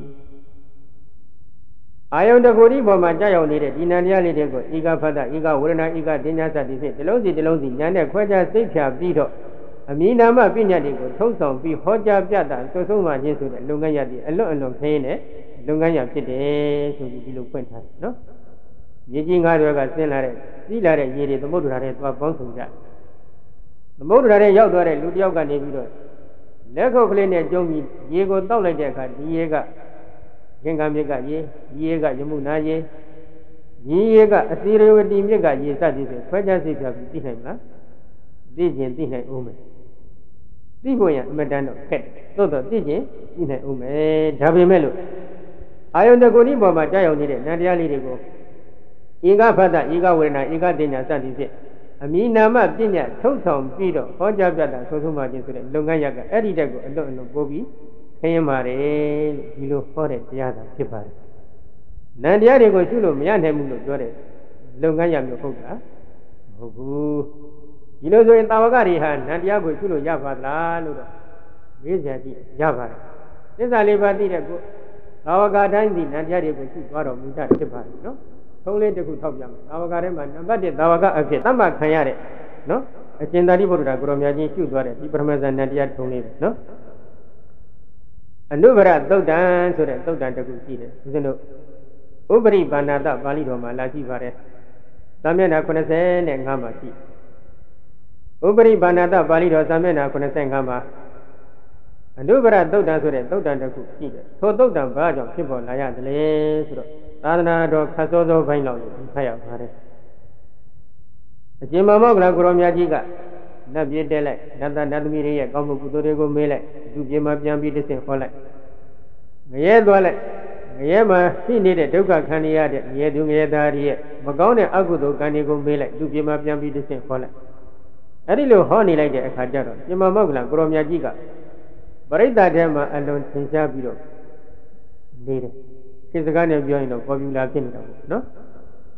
အာယုန်တခုဒီပေါ်မှာကြာရောက်နေတဲ့ဒီနန္တရားလေးတွေကိုဤကဖတ်တာဤကဝေဒနာဤကဒိညာစသည်ဖြင့်တလုံးစီညာနဲ့ခွဲခြားသိဖြာပြီးတော့အမိနာမပညာတွေကိုထုတ်ဆောင်ပြီးဟောကြားပြတာသုံးပါခြင်းဆိုတဲ့လုပ်ငန်းရပ်တွေအလွန်ခင်းတဲ့လုပ်ငန်းရပ်ဖြစ်တယ်ဆိုပြီးဒီလိုဖွင့်ထားတယ်နော်မြေကြီးငါးတွေကဆင်းလာတဲ့စီးလာတဲ့ရေတွေသမုဒ္ဒရာတွေသွားပေါင်းစုံကြသမုဒ္ဒရာတွေရောက်သွားတဲ့လူတစ်ယောက်ကနေပြီးတော့လက်ခုပ်ကလေးနဲ့ကျုံပြီးရေကိုတောက်လိုက်တဲ့အခါဒီရေကရင်ကမြစ်ကရေကယမုနာရေရေကအစီရဝတီမြစ်ကရေစသည်ဖြင့်ခွဲခြားစိတ်ဖြာပြီးသိနိုင်မလားသိခြင်းသိနိုင်ဦးမယ်သိဖို့ရအမတန်တော့ခက်သို့တော့သိခြင်းသိနိုင်ဦးမယ်ဒါပေမဲ့လို့အာယုန်တကူဒီပေါ်မှာကြာရောက်နေတဲ့နန္တရားလေးတွေကိုဧကဖတ်တာဧကဝေဒနာဧကဒိညာစသည်ဖြင့်အမိနာမပညာထုတ်ဆောင်ပြီးတော့ဟောကြားပြတာဆုံးမှခြင်းဆိုတဲ့လုပ်ငန်းရပ်ကအဲ့ဒီတက်ကိုအလွန်ပို့ပြီးခရင်ပါတယ်လို့ဒီလိုဟောတဲ့တရားသာဖြစ်ပါတယ်နန္တရားတွေကိုရှုလို့မရနိုင်ဘူးလို့ပြောတဲ့လုပ်ငန်းရပ်မျိုးဟုတ်လားမဟုတ်ဘူးဒီလိုဆိုရင်တာဝကတွေဟာနန္တရားကိုရှုလို့ရပါလားလို့တော့မေးစရာကြီးရပါတယ်သစ္စာလေးပါးသိတဲ့ကိုတာဝကတိုင်းဒီနန္တရားတွေကိုရှုသွားတော်မူတတ်ဖြစ်ပါတယ်နော်ထုံးလေးတစ်ခုထောက်ပြမယ်တာဝကထဲမှာနံပါတ်1တာဝကအဖြစ်သတ်မှတ်ခံရတဲ့နော်အရှင်သာရိပုတ္တရာကိုရောမြတ်ကြီးရှုသွားတဲ့ဒီပရမဇ္ဇနန္တရားထုံးလေးပဲနော်အနုဘရသုတ်တံဆိုတဲ့သုတ်တံတစ်ခုရှိတယ်ဦးဇင်းတို့ဥပရိပါဏာတပါဠိတော်မှာလာကြည့်ပါတယ်သာမျက်နှာ85မှာရှိဥပရိပါဏာတပါဠိတော်သာမျက်နှာ85မှာအနုဘရသုတ်တံဆိုတဲ့သုတ်တံတစ်ခုရှိတယ်ထိုသုတ်တံဘာကြောင့်ဖြစ်ပေါ်လာရတယ်လဲဆိုတော့သာသနာတော်ခတ်စောဘိုင်းလောက်ကိုဖတ်ရပါတယ်အရှင်မောဂလကိုရောမြတ်ကြီးကနတ်ပြည်တဲလိုက်နတ်သားနတ်သမီးတွေရဲ့ကောင်းမှုကုသိုလ်တွေကိုမေးလိုက်သူပြေမှာပြန်ပြီးတစ်ဆင့်ဟောလိုက်ငရဲသွားလိုက်ငရဲမှာရှိနေတဲ့ဒုက္ခခံရတဲ့ငရဲသူငရဲသားတွေရဲ့မကောင်းတဲ့အကုသိုလ်ကံတွေကိုမေးလိုက်သူပြေမှာပြန်ပြီးတစ်ဆင့်ဟောလိုက်အဲ့ဒီလိုဟောနေလိုက်တဲ့အခါကျတော့ရှင်မောဂလကိုရောမြတ်ကြီးကပရိသတ်ထဲမှာအလွန်သင်ရှားပြီးတော့နေတယ်ခေတ်စကားနဲ့ပြောရင်တော့ပေါ်ပျူလာဖြစ်နေတာပေါ့နော်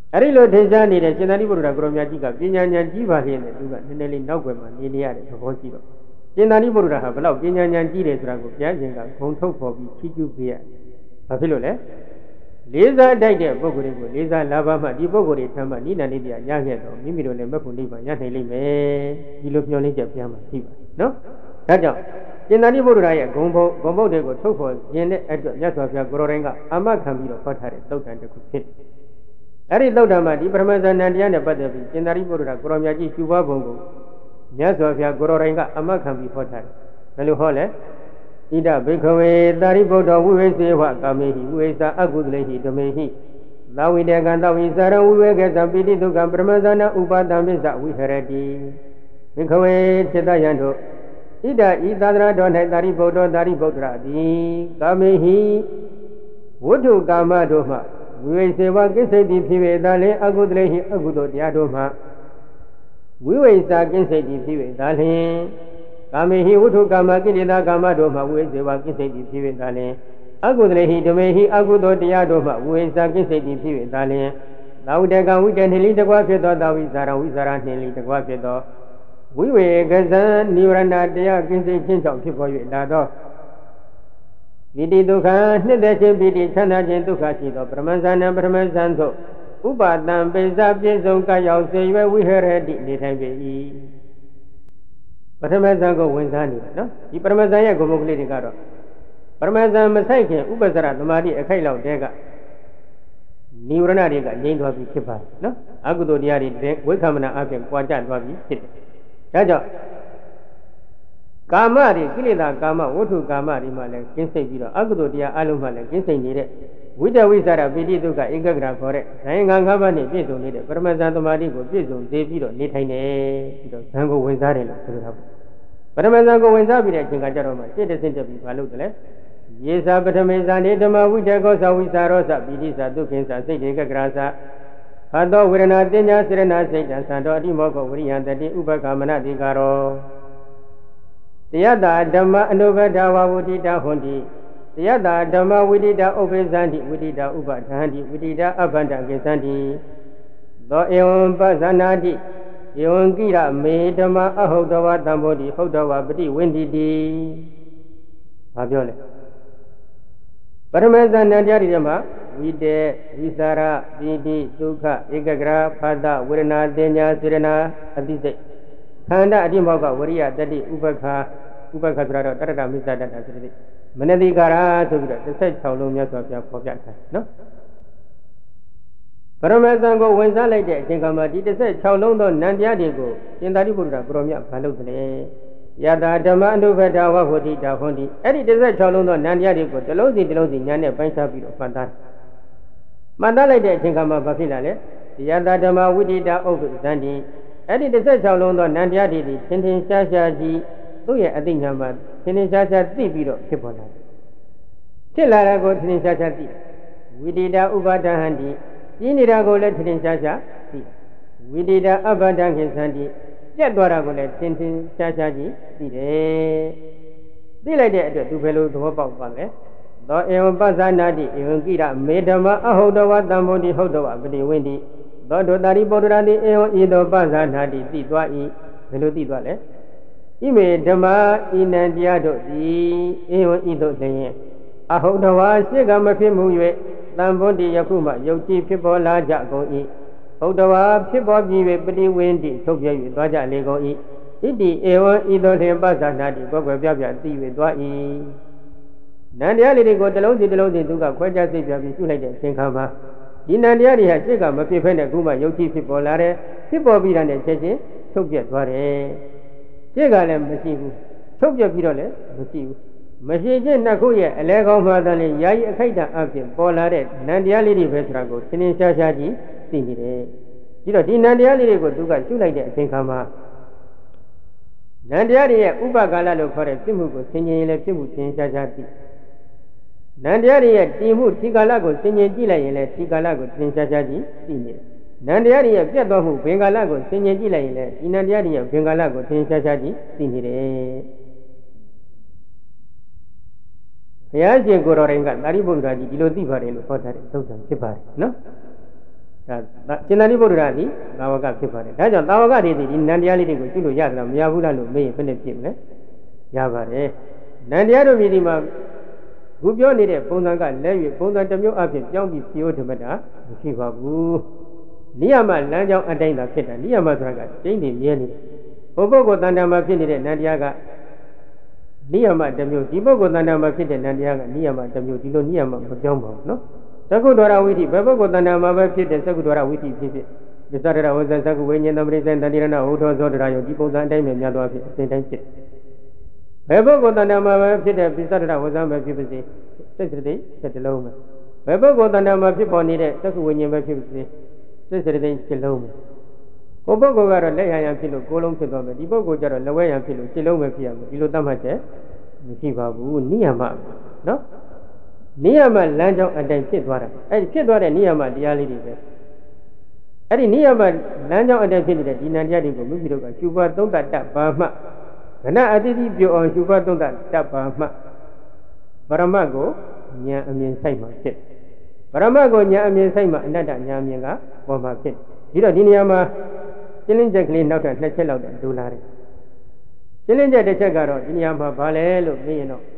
အဲ့ဒီလိုထင်ရှားနေတဲ့ရှင်သာရိပုတ္တရာကိုရောမြတ်ကြီးကပညာဉာဏ်ကြီးပါလျက်နဲ့သူကနည်းနည်းလေးနောက်ွယ်မှာနေနေရတဲ့သဘောရှိတော့ရှင်သာရိပုတ္တရာဟာဘလောက်ပညာဉာဏ်ကြီးတယ်ဆိုတာကိုဘုရားရှင်ကဂုံထုတ်ဖော်ပြီးချီးကျူးပေးရဘာဖြစ်လို့လဲလေးစားတိုက်တဲ့ပုဂ္ဂိုလ်တွေကိုလေးစားလာပါမှဒီပုဂ္ဂိုလ်တွေထမ်းမှနိဒာနိတရားရခဲ့တော့မိမိတို့လည်းမဖို့နိဗ္ဗာန်ရနိုင်လိမ့်မယ်ဒီလိုမျှော်လင့်ချက်ပြန်မှရှိပါနော်ဒါကြောင့်ရှင်သာရိပုတ္တရာရဲ့ဂုံဘုတ်တွေကိုထုတ်ဖော်ခြင်းတဲ့အတွက်မြတ်စွာဘုရားကိုရောတိုင်းကအမခံပြီးတော့ဟောထားတဲ့သုတ်တန်တစ်ခုဖြစ်တယ်အဲ့ဒီသုတ်တံမှာဒီပရမဇ္ဇဏတရားနဲ့ပတ်သက်ပြီးရှင်သာရိပုတ္တရာကိုရောမြတ်ကြီးရှုပွားပုံကိုမြတ်စွာဘုရားကိုရောတိုင်းကအမခံပြီးဟောထားတယ်ဘယ်လိုဟောလဲဣဒဘိက္ခဝေသာရိပုတ္တဝိဝေစေဝကာမေဟိဝိဝေစာအကုသလေဟိဓမေဟိသာဝိတေကံသဝိစာရဝိဝေကေသပိတိဒုက္ခပရမဇ္ဇဏဥပါဒံပိစ္ဆဝိဟရတိဘိက္ခဝေจิตယံတို့ဣဒဤသာသနာတော်၌သာရိပုတ္တရာသည်ကာမေဟိဝတ္ထုကာမတို့မှဝိဝေစေဝကိစ္စိတိဖြစ်၍သာလင်အကုသလေဟိအကုသိုလ်တရားတို့မှဝိဝေစာကိစ္စိတိဖြစ်၍သာလင်ကာမေဟိဝတ္ထုကာမကိလေသာကာမတို့မှဝိဝေစေဝကိစ္စိတိဖြစ်၍သာလင်အကုသလေဟိဓမေဟိအကုသိုလ်တရားတို့မှဝိဝေစာကိစ္စိတိဖြစ်၍သာလင်သာဝတကဝိတ္တနှလိတကွာဖြစ်သောသာဝိဇာရဝိဇာရနှလိတကွာဖြစ်သောဝိဝေကဇံနိဝရဏတရားကိစ္စိခြင်းကြောင့်ဖြစ်ပေါ်၍လာသောပိတိဒုက္ခနှစ်သက်ခြင်းပိတိချမ်းသာခြင်းဒုက္ခရှိသောပရမဇ္ဇဏပရမဇ္ဇံသို့ဥပါဒံပိစ္ဆပြည့်စုံကရောက်စေ၍ဝိဟရတိနေထိုင်ပေ၏ပရမဇ္ဇံကိုဝင်စားနေတယ်နော်ဒီပရမဇ္ဇံရဲ့ဂုဏ်ပုဂ္ဂလိတွေကတော့ပရမဇ္ဇံမဆိုင်ခင်ဥပ္ပဇ္ဇရသမာဓိအခိုက်လောက်တဲကနိဝရဏတွေကငြိမ်းသွားပြီဖြစ်ပါတယ်နော်အကုသိုလ်တရားတွေဝိခမနာအပြင်ကြွားကျသွားပြီဖြစ်တယ်ဒါကြောင့်ကာမတွေကိလေသာကာမဝတ္ထုကာမတွေမှလည်းကင်းစိတ်ပြီးတော့အကုသိုလ်တရားအလုံးမှလည်းကင်းစိတ်နေတဲ့ဝိတ္တဝိသရပိဋိဒုက္ခဧကဂရခေါ်တဲ့ဇာယငံ၅ပါးနဲ့ပြည့်စုံနေတဲ့ပရမဇ္ဇံသမာဓိကိုပြည့်စုံစေပြီးတော့နေထိုင်တယ်ပြီးတော့ဇံကိုဝင်စားတယ်လို့ဆိုလိုတာပေါ့ပရမဇ္ဇံကိုဝင်စားပြီးတဲ့အချိန်ကကြတော့မှစိတ်တဆင့်တက်ပြီးဘာလုပ်တယ်လဲယေသာပထမေဇာနေဓမ္မဝိတ္တကောသဝိစာရောစပိဋိစာဒုက္ခိစာစိတ်ဧကဂရစာဟသောဝေဒနာတင်ညာစေရနာစိတ်တံသံတော်အတိမောကဝိရိယံတတိဥပက္ခမနတိကာရောတရားတာဓမ္မအနုဘဒဝဝုဒိတာဟွန်တိတရားတာဓမ္မဝိဒိတာဥပ္ပေသံတိဝိဒိတာဥပဒံတိဝိဒိတာအဘန္တကိသံတိသောဧဝံပဇာနာတိဧဝံကိရမေဓမ္မအဟုတ်တဝတံဘောတိဟုတ်တဝပတိဝိန္တိတိဘာပြောလဲပရမေဇာဏတရားတွေမှာဝိတေဝိသရပိတိဒုက္ခဧကဂရဖာဒဝေဒနာတင်ညာစေရနာအတိစိတ်ခန္ဓာအတိမောကဝရိယတတိဥပက္ခဆိုတာတော့တတ္တမိစ္ဆာတတ္တဆိုတဲ့မနတိကာရဆိုပြီးတော့16လုံးမြတ်စွာဘုရားဖော်ပြထားနော်ပရမေဇံကိုဝင်စားလိုက်တဲ့အချိန်ကမှဒီ16လုံးသောနံတရားတွေကိုရှင်သာရိပုတ္တရာကိုရောမြတ်ဘာလုပ်သလဲယတာဓမ္မအနုဘဒဝဟောတိတာဟွန်တိအဲ့ဒီ16လုံးသောနံတရားတွေကိုတစ်လုံးစီညာနဲ့ပိုင်းခြားပြီးတော့မှတ်သားလိုက်တဲ့အချိန်ကမှဘာဖြစ်လာလဲယတာဓမ္မဝိတိတာဥပ္ပဇံတိအဲ့ဒီ16လုံးသောနံတရားတွေထင်ထင်ရှားရှားကြီးသူ့ရဲ့အသိဉာဏ်မှာထင်ထင်ရှားရှားသိပြီးတော့ဖြစ်ပေါ်လာတယ်ဖြစ်လာတာကိုထင်ထင်ရှားရှားသိဝိတိတာဥပါဒဟံတိပြင်းနေတာကိုလည်းထင်ထင်ရှားရှားသိဝိတိတာအဘဒံကိသံတိပြတ်သွားတာကိုလည်းထင်ထင်ရှားရှားကြီးသိတယ်သိလိုက်တဲ့အတွက်သူဘယ်လိုသဘောပေါက်ပါလဲသောဧဝံပဇာနာတိဧဝံကိရမေဓမ္မအဟုတ်တဝတံဘောတိဟုတ်တဝပတိဝိန္တိသောတောတာရိပုတ္တရာတိဧဝံဤသောပဇာနာတိသိသွား၏ဘယ်လိုသိသွားလဲဣမေဓမ္မဤနံတရားတို့သည်ဧဝံဤသို့လျင်အဟုတ်တဝါရှေ့ကမဖြစ်မှု၍တံဘုဒ္ဓယခုမှယုတ်ကြည်ဖြစ်ပေါ်လာကြကုန်၏ဟုတ်တဝါဖြစ်ပေါ်ပြီး၍ပတိဝင်းတိထုတ်ပြ၍သွားကြလေကုန်၏ဣတိဧဝံဤသို့လျင်ပဇာနာတိကွယ်ပြပြသိ၍သွား၏နံတရားလေးတွေကိုတစ်လုံးစီသူကခွဲခြားစိတ်ပြပြီးရှုလိုက်တဲ့အချိန်ခါမှာဒီနံတရားတွေဟာရှေ့ကမဖြစ်ဖက်နဲ့ခုမှယုတ်ကြည်ဖြစ်ပေါ်လာတယ်ဖြစ်ပေါ်ပြီးတာနဲ့ချက်ချင်းထုတ်ပြသွားတယ်ရှေ့ကလည်းမရှိဘူးထုတ်ပြပြီးတော့လည်းမရှိဘူးမရှိချင်းနှစ်ခုရဲ့အလဲကောင်းမှသာလေယာယီအခိုက်တံအဖြစ်ပေါ်လာတဲ့နံတရားလေးတွေပဲဆိုတာကိုသင်္င်ရှားရှားကြီးသိနေတယ်ပြီးတော့ဒီနံတရားလေးတွေကိုသူကရှုလိုက်တဲ့အချိန်ခါမှာနံတရားတွေရဲ့ဥပကာလလို့ခေါ်တဲ့ဖြစ်မှုကိုသင်္င်ရင်လည်းဖြစ်မှုသင်္င်ရှားရှားသိနံတရားတွေရဲ့တည်မှုဒီကာလကိုသင်္င်ကြည့်လိုက်ရင်လည်းဒီကာလကိုသင်္င်ရှားရှားကြီးသိနေတယ်နံတရားတွေရဲ့ပြတ်သွားမှုဘင်္ဂါလကိုသင်္င်ကြည့်လိုက်ရင်လည်းဒီနံတရားတွေရဲ့ဘင်္ဂါလကိုသင်္င်ရှားရှားကြီးသိနေတယ်ဘုရားရှင်ကိုယ်တော်တိုင်ကသာရိပုတ္တရာကြီးဒီလိုသိပါတယ်လို့ဟောထားတဲ့သုတ်တံဖြစ်ပါတယ်နော်ရှင်သာရိပုတ္တရာသည်သာဝကဖြစ်ပါတယ်ဒါကြောင့်သာဝကတွေဒီနန္တရားလေးတွေကိုကျွလို့ရသလားမရဘူးလားလို့မေးရင်ဘယ်နဲ့ဖြစ်မလဲရပါတယ်နန္တရားတို့မြည်ဒီမှာခုပြောနေတဲ့ပုံစံကလက်၍ပုံစံတစ်မျိုးအဖြစ်ကြောင်းပြီးပြိုးဓမ္မတာမရှိပါဘူးနိယမလမ်းကြောင်းအတိုင်းသာဖြစ်တာနိယမဆိုတာကကျင်းနေမြဲနေဟိုပုဂ္ဂိုလ်တဏ္ဍာမှာဖြစ်နေတဲ့နန္တရားကနိယမတစ်မျိုးဒီပုဂ္ဂိုလ်တဏ္ဍာမှာဖြစ်တဲ့နန္တရားကနိယမတစ်မျိုးဒီလိုနိယမမပြောင်းပါဘူးနော်သက္ကုဒ္ဒရာဝိသီဘယ်ပုဂ္ဂိုလ်တဏ္ဍာမှာပဲဖြစ်တဲ့သက္ကုဒ္ဒရာဝိသီဖြစ်ဖြစ်ပစ္စဒရဝဇ္ဇသက္ကုဝိညာဉ်သမရိစ္ဆန်တတိရဏဟောထောဇောဒရာယောဒီပုံစံအတိုင်းပဲများသွားဖြစ်အစဉ်တိုင်းဖြစ်ဘယ်ပုဂ္ဂိုလ်တဏ္ဍာမှာပဲဖြစ်တဲ့ပစ္စဒရဝဇ္ဇပဲဖြစ်ပါစေစိတ်စတိတစ်လုံးပဲဘယ်ပုဂ္ဂိုလ်တဏ္ဍာမှာဖြစ်ပေါ်နေတဲ့သက္ကုဝိညာဉ်ပဲဖြစ်ပါစေစိတ်စတိတစ်လုံးပဲဟိုပုဂ္ဂိုလ်ကတော့လက်ရံဖြစ်လို့ကိုယ်လုံးဖြစ်သွားမယ်ဒီပုဂ္ဂိုလ်ကျတော့လက်ဝဲရံဖြစ်လို့စိတ်လုံးပဲဖြစ်ရမယ်ဒီလိုသတ်မှတ်ချက်မရှိပါဘူးနိယမနော်နိယမလမ်းကြောင်းအတိုင်းဖြစ်သွားတာအဲ့ဒီဖြစ်သွားတဲ့နိယမတရားလေးတွေပဲအဲ့ဒီနိယမလမ်းကြောင်းအတိုင်းဖြစ်နေတဲ့ဒီနန္တရားတွေကိုမိမိတို့ကရှုပွားသုံးသပ်တတ်ပါမှခဏအတိအကျပြောအောင်ရှုပွားသုံးသပ်တတ်ပါမှပရမတ်ကိုဉာဏ်အမြင်ဆိုင်မှဖြစ်ပရမတ်ကိုဉာဏ်အမြင်ဆိုင်မှအနတ္တဉာဏ်အမြင်ကပေါ်မှာဖြစ်ဒီတော့ဒီနေရာမှာရှင်းလင်းချက်ကလေးနောက်ထပ်2ချက်လောက်ဒူလာတယ်ရှင်းလင်းချက်တစ်ချက်ကတော့ဒီနေရာမှာဘာလဲလို့သိရင်တော့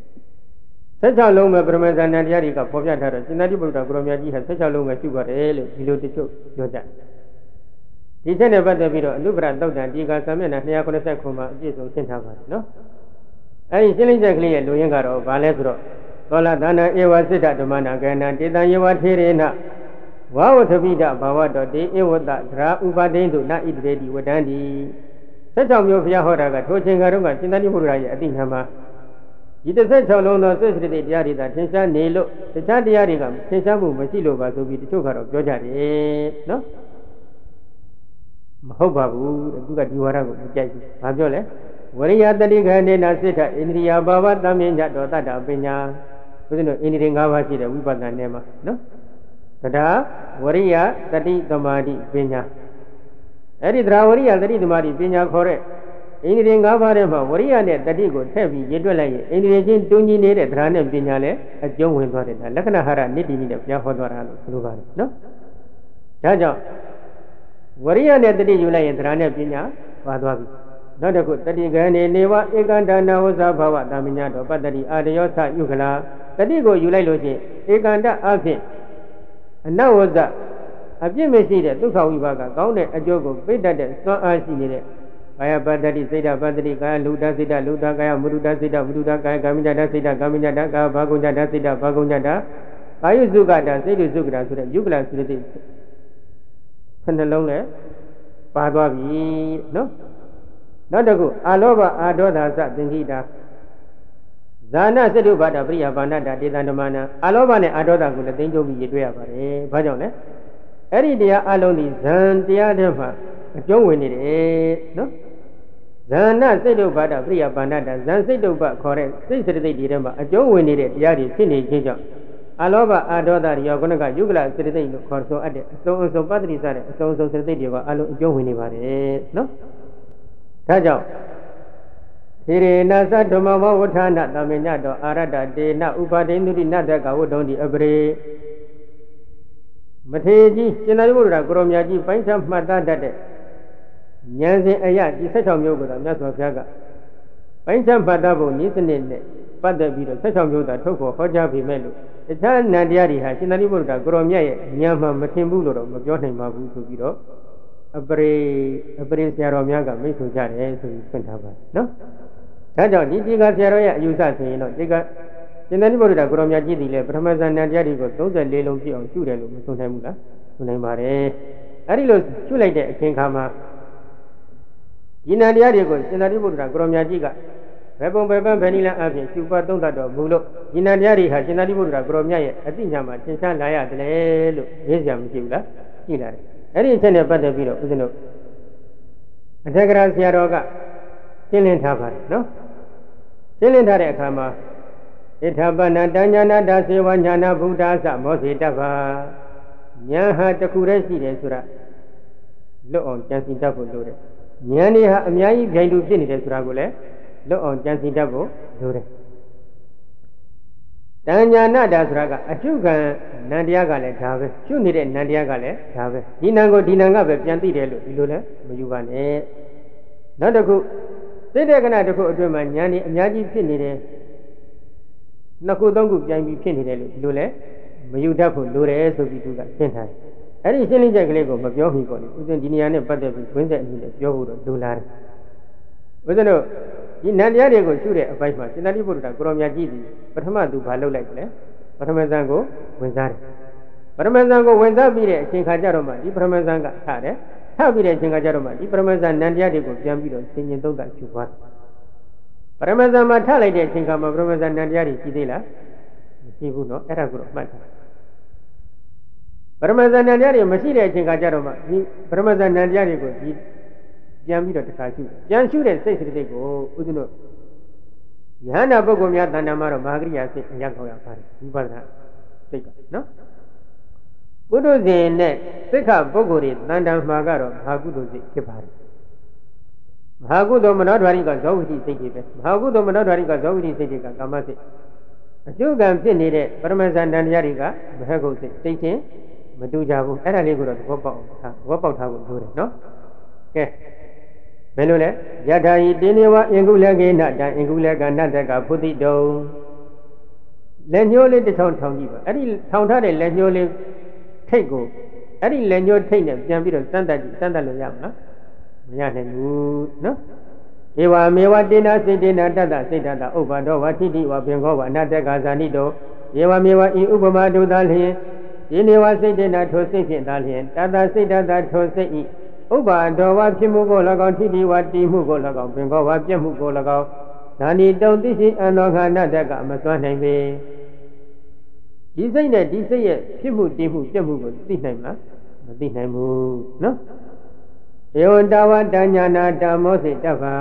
16လုံးပဲပရမဇ္ဇဏတရားတွေကပေါ်ပြထားတော့ရှင်သာရိပုတ္တရာကိုရောမြတ်ကြီးဟာ16လုံးပဲရှိပါတယ်လို့ဒီလိုတချို့ပြောကြဒီချက်နဲ့ပတ်သက်ပြီးတော့အနုပရသုတ်တံဒီကစာမျက်နှာ290ခုမှာအပြည့်စုံရှင်းထားပါတယ်နော်အဲဒီရှင်းလင်းချက်ကလေးရဲ့လူရင်းကတော့ဘာလဲဆိုတော့သောလဒါနဧဝစိတ္တဓမ္မနာကဏ္ဍတေတံယေဝထေရေနဝါဝထပိဒဘာဝတောတေဧဝတ္တဒရာဥပဒိန္တုနဣတိရေတိဝတ္တန္တိ16မျိုးဘုရားဟောတာကထိုချိန်ကတော့ရှင်သာရိပုတ္တရာရဲ့အတိညာမှာဒီ16လုံးသောစိတ်စရိတ်တရားတွေသာထင်ရှားနေလို့တခြားတရားတွေကထင်ရှားမှုမရှိလို့ပါဆိုပြီးတချို့ကတော့ပြောကြတယ်နော်မဟုတ်ပါဘူးတဲ့သူကဒီဝါဒကိုမကြိုက်ဘူးဘာပြောလဲဝရိယတတိခန္ဓေနာစိတ္တဣန္ဒြိယဘာဝတမ္မြညတောတတ္တပညာဘုရားတို့ဣန္ဒြိ5ပါးရှိတဲ့ဝိပဿနာနယ်မှာနော်တရားဝရိယတတိသမာဓိပညာအဲ့ဒီတရားဝရိယတတိသမာဓိပညာခေါ်တဲ့ဣန္ဒြေ5ပါးထဲမှာဝရိယနဲ့တတိကိုထည့်ပြီးရည်တွက်လိုက်ရင်ဣန္ဒြေချင်းတွန်းကြီးနေတဲ့တရားနဲ့ပညာလည်းအကျုံးဝင်သွားတယ်ဒါလက္ခဏာဟာရနိတ္တိနိနဲ့ဘုရားဟောသွားတာလို့ဆိုလိုပါတယ်နော်ဒါကြောင့်ဝရိယနဲ့တတိယူလိုက်ရင်တရားနဲ့ပညာပါသွားပြီနောက်တစ်ခုတတိကံနေဝဧကန္တနာဝဇဘဝတာမညတော်ပတ္တိအာတယောသယုခလာတတိကိုယူလိုက်လို့ချင်းဧကန္တအဖြစ်အနဝဇအပြစ်မရှိတဲ့ဒုက္ခဝိပါကကောင်းတဲ့အကျိုးကိုပိတ်တတ်တဲ့စွမ်းအားရှိနေတဲ့ကာယပတ္တိစိတ်ဓာပတ္တိကာယလူတ္တစိတ်ဓာလူတ္တကာယမုဒ္ဒစိတ်ဓာမုဒ္ဒကာယကာမိညတစိတ်ဓာကာမိညတကာဘာဂုညတစိတ်ဓာဘာဂုညတကာယုစုကတစိတ်တုစုကတဆိုတဲ့ယုကလစိတ္တိနှလုံးနဲ့ပါသွားပြီနော်နောက်တစ်ခုအာလောဘအာဒေါသစသင်္ခိတာဇာနာစတုဘာဒပရိယဘာဏတာတေတံဓမ္မနာအာလောဘနဲ့အာဒေါသကိုလည်းသိကြပြီးရတွေ့ရပါတယ်ဘာကြောင့်လဲအဲ့ဒီတရားအလုံးဒီဇန်တရားတွေမှာအကျုံးဝင်နေတယ်နော်ဇာနာစိတ်တုဘာဒပရိယဘာဏတာဇန်စိတ်တုပခေါ်တဲ့စိတ်စရတိတွေထဲမှာအကျုံးဝင်နေတဲ့တရားတွေဖြစ်နေခြင်းကြောင့်အာလောဘအာဒေါသရောခုနကယုဂလစရတိလို့ခေါ်ဆိုအပ်တဲ့အစုံအစုံပတ္တိစတဲ့အစုံအစုံစရတိတွေကအလုံးအကျုံးဝင်နေပါတယ်နော်ဒါကြောင့်သေရေနသဓမ္မဝဝဋ္ဌာနသမညတောအာရတတေနဥပါဒိနုတိနတကဝတ္တုံတိအပရေမထေကြီးရှင်သာရိပုတ္တရာကိုရောမြတ်ကြီးပိုင်းခြားမှတ်သားတတ်တဲ့ဉာဏ်စဉ်အရာဒီ16မျိုးကိုသာမြတ်စွာဘုရားကပိုင်းခြားမှတ်သားဖို့နည်းစနစ်နဲ့ပတ်သက်ပြီးတော့16မျိုးသာထုတ်ဖော်ဟောကြားပေမဲ့လို့တခြားနန္တရားတွေဟာရှင်သာရိပုတ္တရာကိုရောမြတ်ရဲ့ဉာဏ်မှမထင်ဘူးလို့တော့မပြောနိုင်ပါဘူးဆိုပြီးတော့အပရိဆရာတော်များကမိတ်ဆွေကြတယ်ဆိုပြီးဖွင့်ထားပါတယ်နော်ဒါကြောင့်ဒီတိကဆရာတော်ရဲ့အယူဆဆိုရင်တော့ဒီကရှင်သာရိပုတ္တရာကိုရောမြတ်ကြီးသည်လည်းပထမဇန်နတရားတွေကို34လုံးပြည့်အောင်ရှုတယ်လို့မဆိုနိုင်ဘူးလားဆိုနိုင်ပါတယ်အဲ့ဒီလိုရှုလိုက်တဲ့အချိန်ခါမှာဒီနန္တရားတွေကိုရှင်သာရိပုတ္တရာကိုရောမြတ်ကြီးကဘယ်ပုံဘယ်ပန်းဘယ်နည်းလမ်းအပြင်ရှုပတ်သုံးသတ်တော်မူလို့ဒီနန္တရားတွေဟာရှင်သာရိပုတ္တရာကိုရောမြတ်ရဲ့အသိဉာဏ်မှာသင်္ချာလာရတယ်လို့ရင်းစရာမရှိဘူးလားကြည့်လာတယ်အဲ့ဒီအချက်နဲ့ပတ်သက်ပြီးတော့ဦးဇင်းတို့အထက်ကရာဆရာတော်ကရှင်းလင်းထားပါတယ်နော်ရှင်းလင်းထားတဲ့အခါမှာဣထပနတဉာဏတာစေဝညာနာဗုဒ္ဓသမောစေတ္တဗာဉာဏ်ဟာတစ်ခုတည်းရှိတယ်ဆိုတာလွတ်အောင်ကြံစည်တတ်ဖို့လိုတယ်ဉာဏ်တွေဟာအများကြီးပြိုင်တူဖြစ်နေတယ်ဆိုတာကိုလည်းလွတ်အောင်ကြံစည်တတ်ဖို့လိုတယ်တဏညာနာတာဆိုတာကအရှုခံနန္တရားကလည်းဒါပဲရှုနေတဲ့နန္တရားကလည်းဒါပဲဒီနံကိုဒီနံကပဲပြန်သိတယ်လို့ဒီလိုလဲမယူပါနဲ့နောက်တစ်ခုစိတ်တဲ့ခဏတစ်ခုအတွင်းမှာဉာဏ်นี่အများကြီးဖြစ်နေတယ်နှစ်ခုသုံးခုပြိုင်ပြီးဖြစ်နေတယ်လို့ဒီလိုလဲမယူတတ်ဖို့လိုတယ်ဆိုပြီးသူကရှင်းထားတယ်အဲ့ဒီရှင်းလင်းချက်ကလေးကိုမပြောမိပေါ့လေဦးဇင်းဒီနေရာနဲ့ပတ်သက်ပြီးဝင်းဆက်အမှုနဲ့ပြောဖို့တော့လိုလားတယ်ဦးဇင်းတို့ဒီနန္တရားတွေကိုရှုတဲ့အပိုင်းမှာစေတသိက်ဘုရားကိုရောမြတ်ကြီးသည်ပထမသူဘာလုပ်လိုက်လဲပထမဇန်ကိုဝင်စားတယ်ပထမဇန်ကိုဝင်စားပြီးတဲ့အချိန်ခါကျတော့မှဒီပထမဇန်ကထတယ်ထပြီးတဲ့အချိန်ခါကျတော့မှဒီပထမဇန်နန္တရားတွေကိုပြန်ပြီးတော့သင်ញင်သုံးသပ်ရှုသွားတယ်ပထမဇန်မှာထလိုက်တဲ့အချိန်ခါမှာပထမဇန်နန္တရားတွေရှိသေးလားမရှိဘူးနော်အဲ့ဒါကိုတော့မှတ်ထားပရမဇန်နန္တရားတွေမရှိတဲ့အချိန်ခါကျတော့မှဒီပရမဇန်နန္တရားတွေကိုဒီပြန်ပြီးတော့တစ်ခါရှုပြန်ရှုတဲ့စိတ်စိတ်ကိုဥဒ္ဒနောယဟန္တာပုဂ္ဂိုလ်များတဏ္ဍာမှာတော့မဟာကရိယာစိတ်အရောက်ခေါ်ရပါတယ်ဝိပဿနာစိတ်ကနော်ပုထုဇဉ်နဲ့သိက္ခာပုဂ္ဂိုလ်တွေတဏ္ဍာမှာကတော့မဟာကုသိုလ်စိတ်ဖြစ်ပါတယ်မဟာကုသိုလ်မနောဓာရိကဇောဝိတိစိတ်တွေပဲမဟာကုသိုလ်မနောဓာရိကဇောဝိတိစိတ်တွေကကာမစိတ်အကျုကံဖြစ်နေတဲ့ပရမဇန်တန်တရားတွေကမဟကုတ်စိတ်သိချင်းမတူကြဘူးအဲ့ဒါလေးကိုတော့သဘောပေါက်ထားဖို့လိုတယ်နော်ကဲဘယ်လိုလဲယထာယိတေနေဝအင်္ဂုလကေနတံအင်္ဂုလကနတ္တကဖုတိတုံလက်ညှိုးလေးတစ်ထောင်ထောင်ကြည့်ပါအဲ့ဒီထောင်ထားတဲ့လက်ညှိုးလေးထိတ်ကိုအဲ့ဒီလက်ညှိုးထိတ်နဲ့ပြန်ပြီးတော့စမ်းသပ်လို့ရမလားမရနိုင်ဘူးနော်ဧဝမေဝတေနာစိတ်တေနာတတ္တစိတ်တတ္တဥပ္ပါဒောဝဋ္ဌိတိဝပင်ခောဝအနတ္တကဇာနိတောဧဝမေဝဤဥပမာဒုသာလျင်ဒီနေဝစိတ်တေနာထိုစိတ်ဖြင့်သာလျင်တတ္တစိတ်တတ္တထိုစိတ်ဤဥပ္ပါဒောဝဖြစ်မှုကို၎င်းထိတိဝတိမှုကို၎င်းပင်ခောဝပြက်မှုကို၎င်းဇာနိတုံသိရှိအန္တောခအနတ္တကမစွမ်းနိုင်ပေဒီစိတ်နဲ့ဒီစိတ်ရဲ့ဖြစ်မှုတည်မှုပြက်မှုကိုသိနိုင်မလားမသိနိုင်ဘူးနော်ဧဝံတဝတညာနာဓမ္မောစိတ္တဗ္ဗာ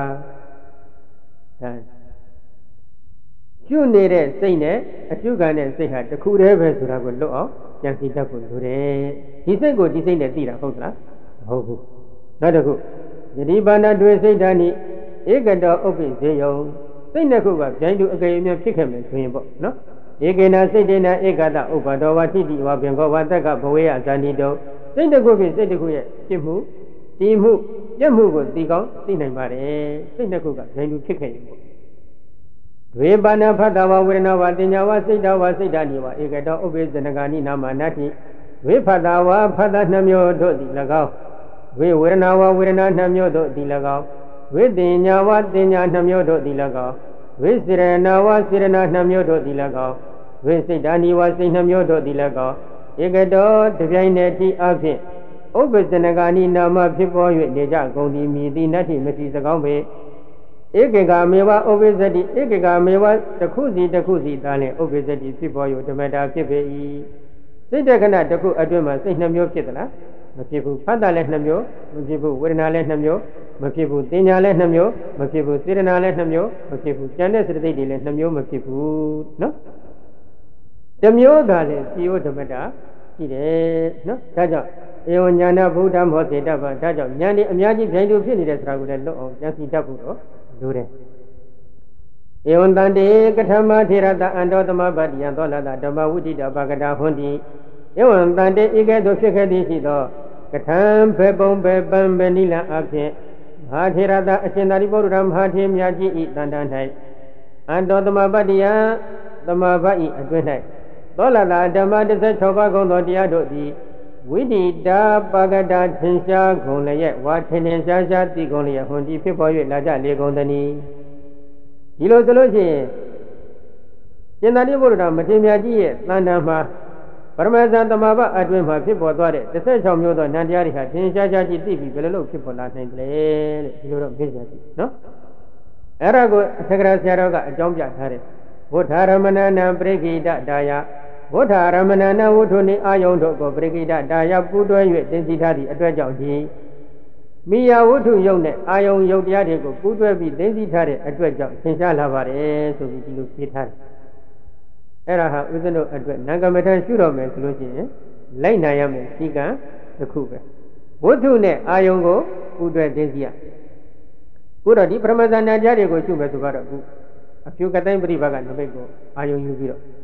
ရှုနေတဲ့စိတ်နဲ့အကျုခံတဲ့စိတ်ဟာတစ်ခုတည်းပဲဆိုတာကိုလွတ်အောင်ကြံစည်တတ်ဖို့လိုတယ်ဒီစိတ်ကိုဒီစိတ်နဲ့သိတာဟုတ်သလားမဟုတ်ဘူးနောက်တစ်ခုယတိပါဏတွေစိတ်ဓာနိဧကတောဥပ္ပိဇေယုံစိတ်နှစ်ခုကဗျိုင်းတူအကြိမ်အမြဲဖြစ်ခဲ့မယ်ဆိုရင်ပေါ့နော်ဧကေနာစိတ်တေနာဧကတဥပ္ပါဒောဝထိတိဝပင်ခောဝတက္ကဘဝေယဇာနိတောစိတ်တစ်ခုဖြင့်စိတ်တစ်ခုရဲ့ဖြစ်မှုတည်မှုပြက်မှုကိုသိကောင်းသိနိုင်ပါတယ်စိတ်နှစ်ခုကဗျိုင်းတူဖြစ်ခဲ့ရင်ပေါ့ဝေပါဏဖတ္တဝဝေဒနာဝတင်ညာဝစိတ်တဝစိတ်ဓာနိဝဧကတောဥပ္ပိဇနဂာနိနာမနာတိဝေဖတ္တဝဖတ္တနှမျိုးတို့သည်၎င်းဝေဝေဒနာဝဝေဒနာနှမျိုးတို့သည်၎င်းဝေတင်ညာဝတင်ညာနှမျိုးတို့သည်၎င်းဝိစေရနာဝစေရနာနှမျိုးတို့သည်၎င်းဝိစိတ်ဓာနိဝစိတ်နှမျိုးတို့သည်၎င်းဧကတောတပြိုင်တည်းတိအဖြစ်ဥပ္ပဇနဂာနိနာမဖြစ်ပေါ်၍နေကြကုန်သည်မြည်သည်နတ္ထိမရှိစကောင်းပေဧကေကမေဝဥပ္ပဇတိဧကေကမေဝတစ်ခုစီတစ်ခုစီသာလျှင်ဥပ္ပဇတိဖြစ်ပေါ်၍ဓမ္မတာဖြစ်ပေ၏စိတ်တက္ကနတစ်ခုအတွင်းမှာစိတ်နှမျိုးဖြစ်သလားမဖြစ်ဘူးဖတ်တာလည်းနှမျိုးမဖြစ်ဘူးဝေဒနာလည်းနှမျိုးမဖြစ်ဘူးတင်ညာလည်းနှမျိုးမဖြစ်ဘူးစေတနာလည်းနှမျိုးမဖြစ်ဘူးဉာဏ်နဲ့စေတသိက်တွေလည်းနှမျိုးမဖြစ်ဘူးနော်တစ်မျိုးသာလည်းစီယိုဓမ္မတာရှိတယ်နော်ဒါကြောင့်ဧဝညာဏဗုဒ္ဓမောစေတ္တဗ္ဗဒါကြောင့်ဉာဏ်ဒီအများကြီးဗျိုင်းတူဖြစ်နေတဲ့ဆိုတာကိုလည်းလွတ်အောင်ကြံစည်တတ်ဖို့တော့လိုတယ်ဧဝံတန္တေကထမထေရတအန္တောသမဗတ္တိယံသောလတဓမ္မဝုဒိတဘာဂတာဟွန်တိဧဝံတန္တေဤကဲ့သို့ဖြစ်ခဲ့သည်ရှိသောကထံဘေပုံဘေပံဘေနိလအဖြစ်မဟာထေရတအရှင်သာရိပုတ္တရာမဟာထေမြတ်ကြီးဤတန်တန်၌အန္တောသမဗတ္တိယံသမဗတ်ဤအတွင်း၌သောလတဓမ္မ16ပါးကုန်သောတရားတို့သည်ဝိတိတာပါကတာထင်ရှားကုန်လျက်ဝါထင်ထင်ရှားရှားသိကုန်လျက်ဟွန်ဒီဖြစ်ပေါ်၍လာကြလေကုန်သနည်းဒီလိုဆိုလို့ရှိရင်ရှင်သာရိပုတ္တရာမထေရမြတ်ကြီးရဲ့တန်တန်မှာပရမဇန်သမဘအတွင်းမှာဖြစ်ပေါ်သွားတဲ့16မျိုးသောနန္တရားတွေဟာထင်ရှားရှားကြီးသိပြီးဘယ်လိုလုပ်ဖြစ်ပေါ်လာနိုင်တယ်လို့ဒီလိုတော့မေးကြည့်နော်အဲ့ဒါကိုအထက်ကရာဆရာတော်ကအကြောင်းပြထားတယ်ဘုဒ္ဓရမဏနံပရိကိတဒါယဘုဒ္ဓရမဏနဝုထုနိအာယုံတို့ကိုပရိကိတဒါယပူတွဲ၍သင်္စီထားသည့်အတွက်ကြောင့်ဒီမိယာဝုထုယုတ်နဲ့အာယုံယုတ်တရားတွေကိုပူတွဲပြီးသင်္စီထားတဲ့အတွက်ကြောင့်သင်ရှားလာပါတယ်ဆိုပြီးဒီလိုဖြေထားတယ်အဲ့ဒါဟာဥစ္စတို့အတွက်နံကမထရှုတော်မယ်ဆိုလို့ရှိရင်လိုက်နိုင်ရမယ်စီကံတစ်ခုပဲဝုထုနဲ့အာယုံကိုပူတွဲသင်္စီရခုတော့ဒီပရမဇန်တရားတွေကိုရှုမယ်ဆိုတော့အခုအဖြူကတိုင်းပရိပါကနမိတ်ကိုအာယုံယူပြီးတော့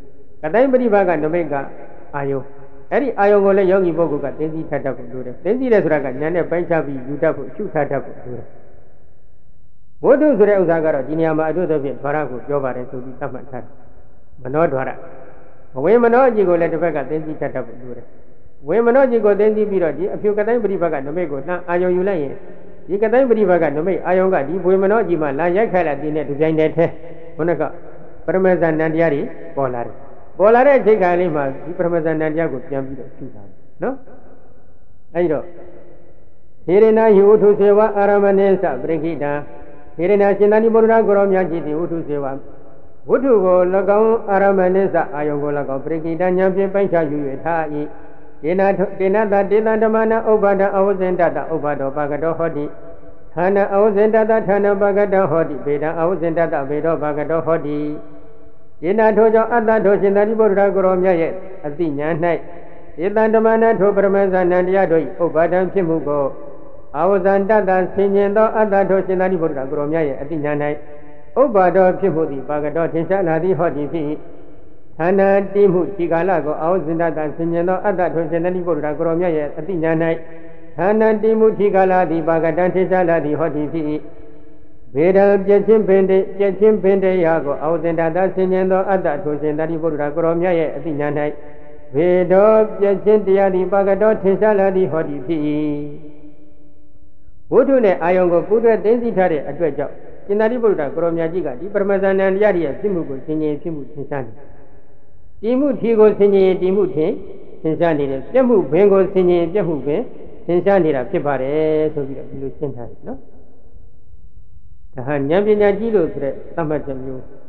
ကတိုင်းပရိဘာကနမိတ်ကအာယုအဲ့ဒီအာယုကိုလည်းယောဂီပုဂ္ဂိုလ်ကသိသိထတတ်ဖို့လိုတယ်သိသိတယ်ဆိုတာကဉာဏ်နဲ့ပိုင်းခြားပြီးယူတတ်ဖို့ရှုထတတ်ဖို့လိုတယ်ဝိတုဆိုတဲ့ဥစ္စာကတော့ဒီနေရာမှာအတုသဖြင့်ဓာရကိုပြောပါတယ်ဆိုပြီးသတ်မှတ်ထားတယ်မနောဓာရမဝေမနောအကြည့်ကိုလည်းတစ်ဖက်ကသိသိထတတ်ဖို့လိုတယ်ဝေမနောကြည့်ကိုသိသိပြီးတော့ဒီအဖြူကတိုင်းပရိဘာကနမိတ်ကိုလှမ်းအာယုယူလိုက်ရင်ဒီကတိုင်းပရိဘာကနမိတ်အာယုကဒီဝေမနောကြည့်မှလာရိုက်ခိုက်လာတဲ့နဲ့ဒီကြိုင်တဲ့ထဲခုနကပရမေဇဏတရားတွေပေါ်လာတယ်ပေါ်လာတဲ့အချိန်ခါလေးမှာဒီပရမဇဏတရားကိုပြန်ပြီးတော့ရှုတာနော်အဲဒီတော့သေရဏယုထုစေဝအာရမဏေသပရိခိတံသေရဏရှင်သာနိဗ္ဗာန်ကိုရောမြတ်ကြီးသည်ဝုထုစေဝဝုထုကို၎င်းအာရမဏေသအာယုံကို၎င်းပရိခိတဉာဏ်ဖြင့်ပိုင်းခြားယူ၍ထား၏ဒေနတတေတံဓမ္မနာဥပ္ပါဒအဝဇင်တတဥပ္ပါဒောပါကတောဟောတိဌာနအဝဇင်တတဌာနပါကတောဟောတိဗေဒံအဝဇင်တတဗေဒောပါကတောဟောတိဒေနာထိုကြောင့်အတ္တထိုရှင်သာရိပုတ္တရာကိုရောမြတ်ရဲ့အသိဉာဏ်၌ဒေတံဓမ္မနာထိုပရမေဇဏတရားတို့၏ဥပ္ပါဒံဖြစ်မှုကိုအဝဇံတတဆင်ញင်သောအတ္တထိုရှင်သာရိပုတ္တရာကိုရောမြတ်ရဲ့အသိဉာဏ်၌ဥပ္ပါဒောဖြစ်မှုသည်ပါကတောထင်ရှားလာသည်ဟောတိဖြစ်၏ဌာနတိမှုဒီကာလကိုအဝဇံတတဆင်ញင်သောအတ္တထိုရှင်သာရိပုတ္တရာကိုရောမြတ်ရဲ့အသိဉာဏ်၌ဌာနတိမှုဒီကာလသည်ပါကတံထင်ရှားလာသည်ဟောတိဖြစ်၏ဗေဒံပြည့်ချင်းပင်တရားကိုအဝဇင်တသာဆင်ញင်သောအတ္တထိုရှင်သာရိပုတ္တရာကိုရောမြတ်ရဲ့အသိဉာဏ်၌ဗေဒောပြည့်ချင်းတရားသည်ပါကတောထင်ရှားလာသည်ဟောတိဖြစ်၏ဝိတုနဲ့အာယုံကိုပူးတွဲသိသိထားတဲ့အတွက်ကြောင့်ရှင်သာရိပုတ္တရာကိုရောမြတ်ကြီးကဒီပရမဇဏတရားရဲ့ဖြစ်မှုကိုဆင်ញင်ဖြစ်မှုထင်ရှားနေတည်မှုထီကိုဆင်ញင်တည်မှုထင်ရှားနေတယ်ပြက်မှုဘင်ကိုဆင်ញင်ပြက်မှုဘင်ထင်ရှားနေတာဖြစ်ပါတယ်ဆိုပြီးတော့ဒီလိုရှင်းထားတယ်နော်ဒါဟာဉာဏ်ပညာကြီးလို့ဆိုတဲ့သတ်မှတ်ချက်မျိုး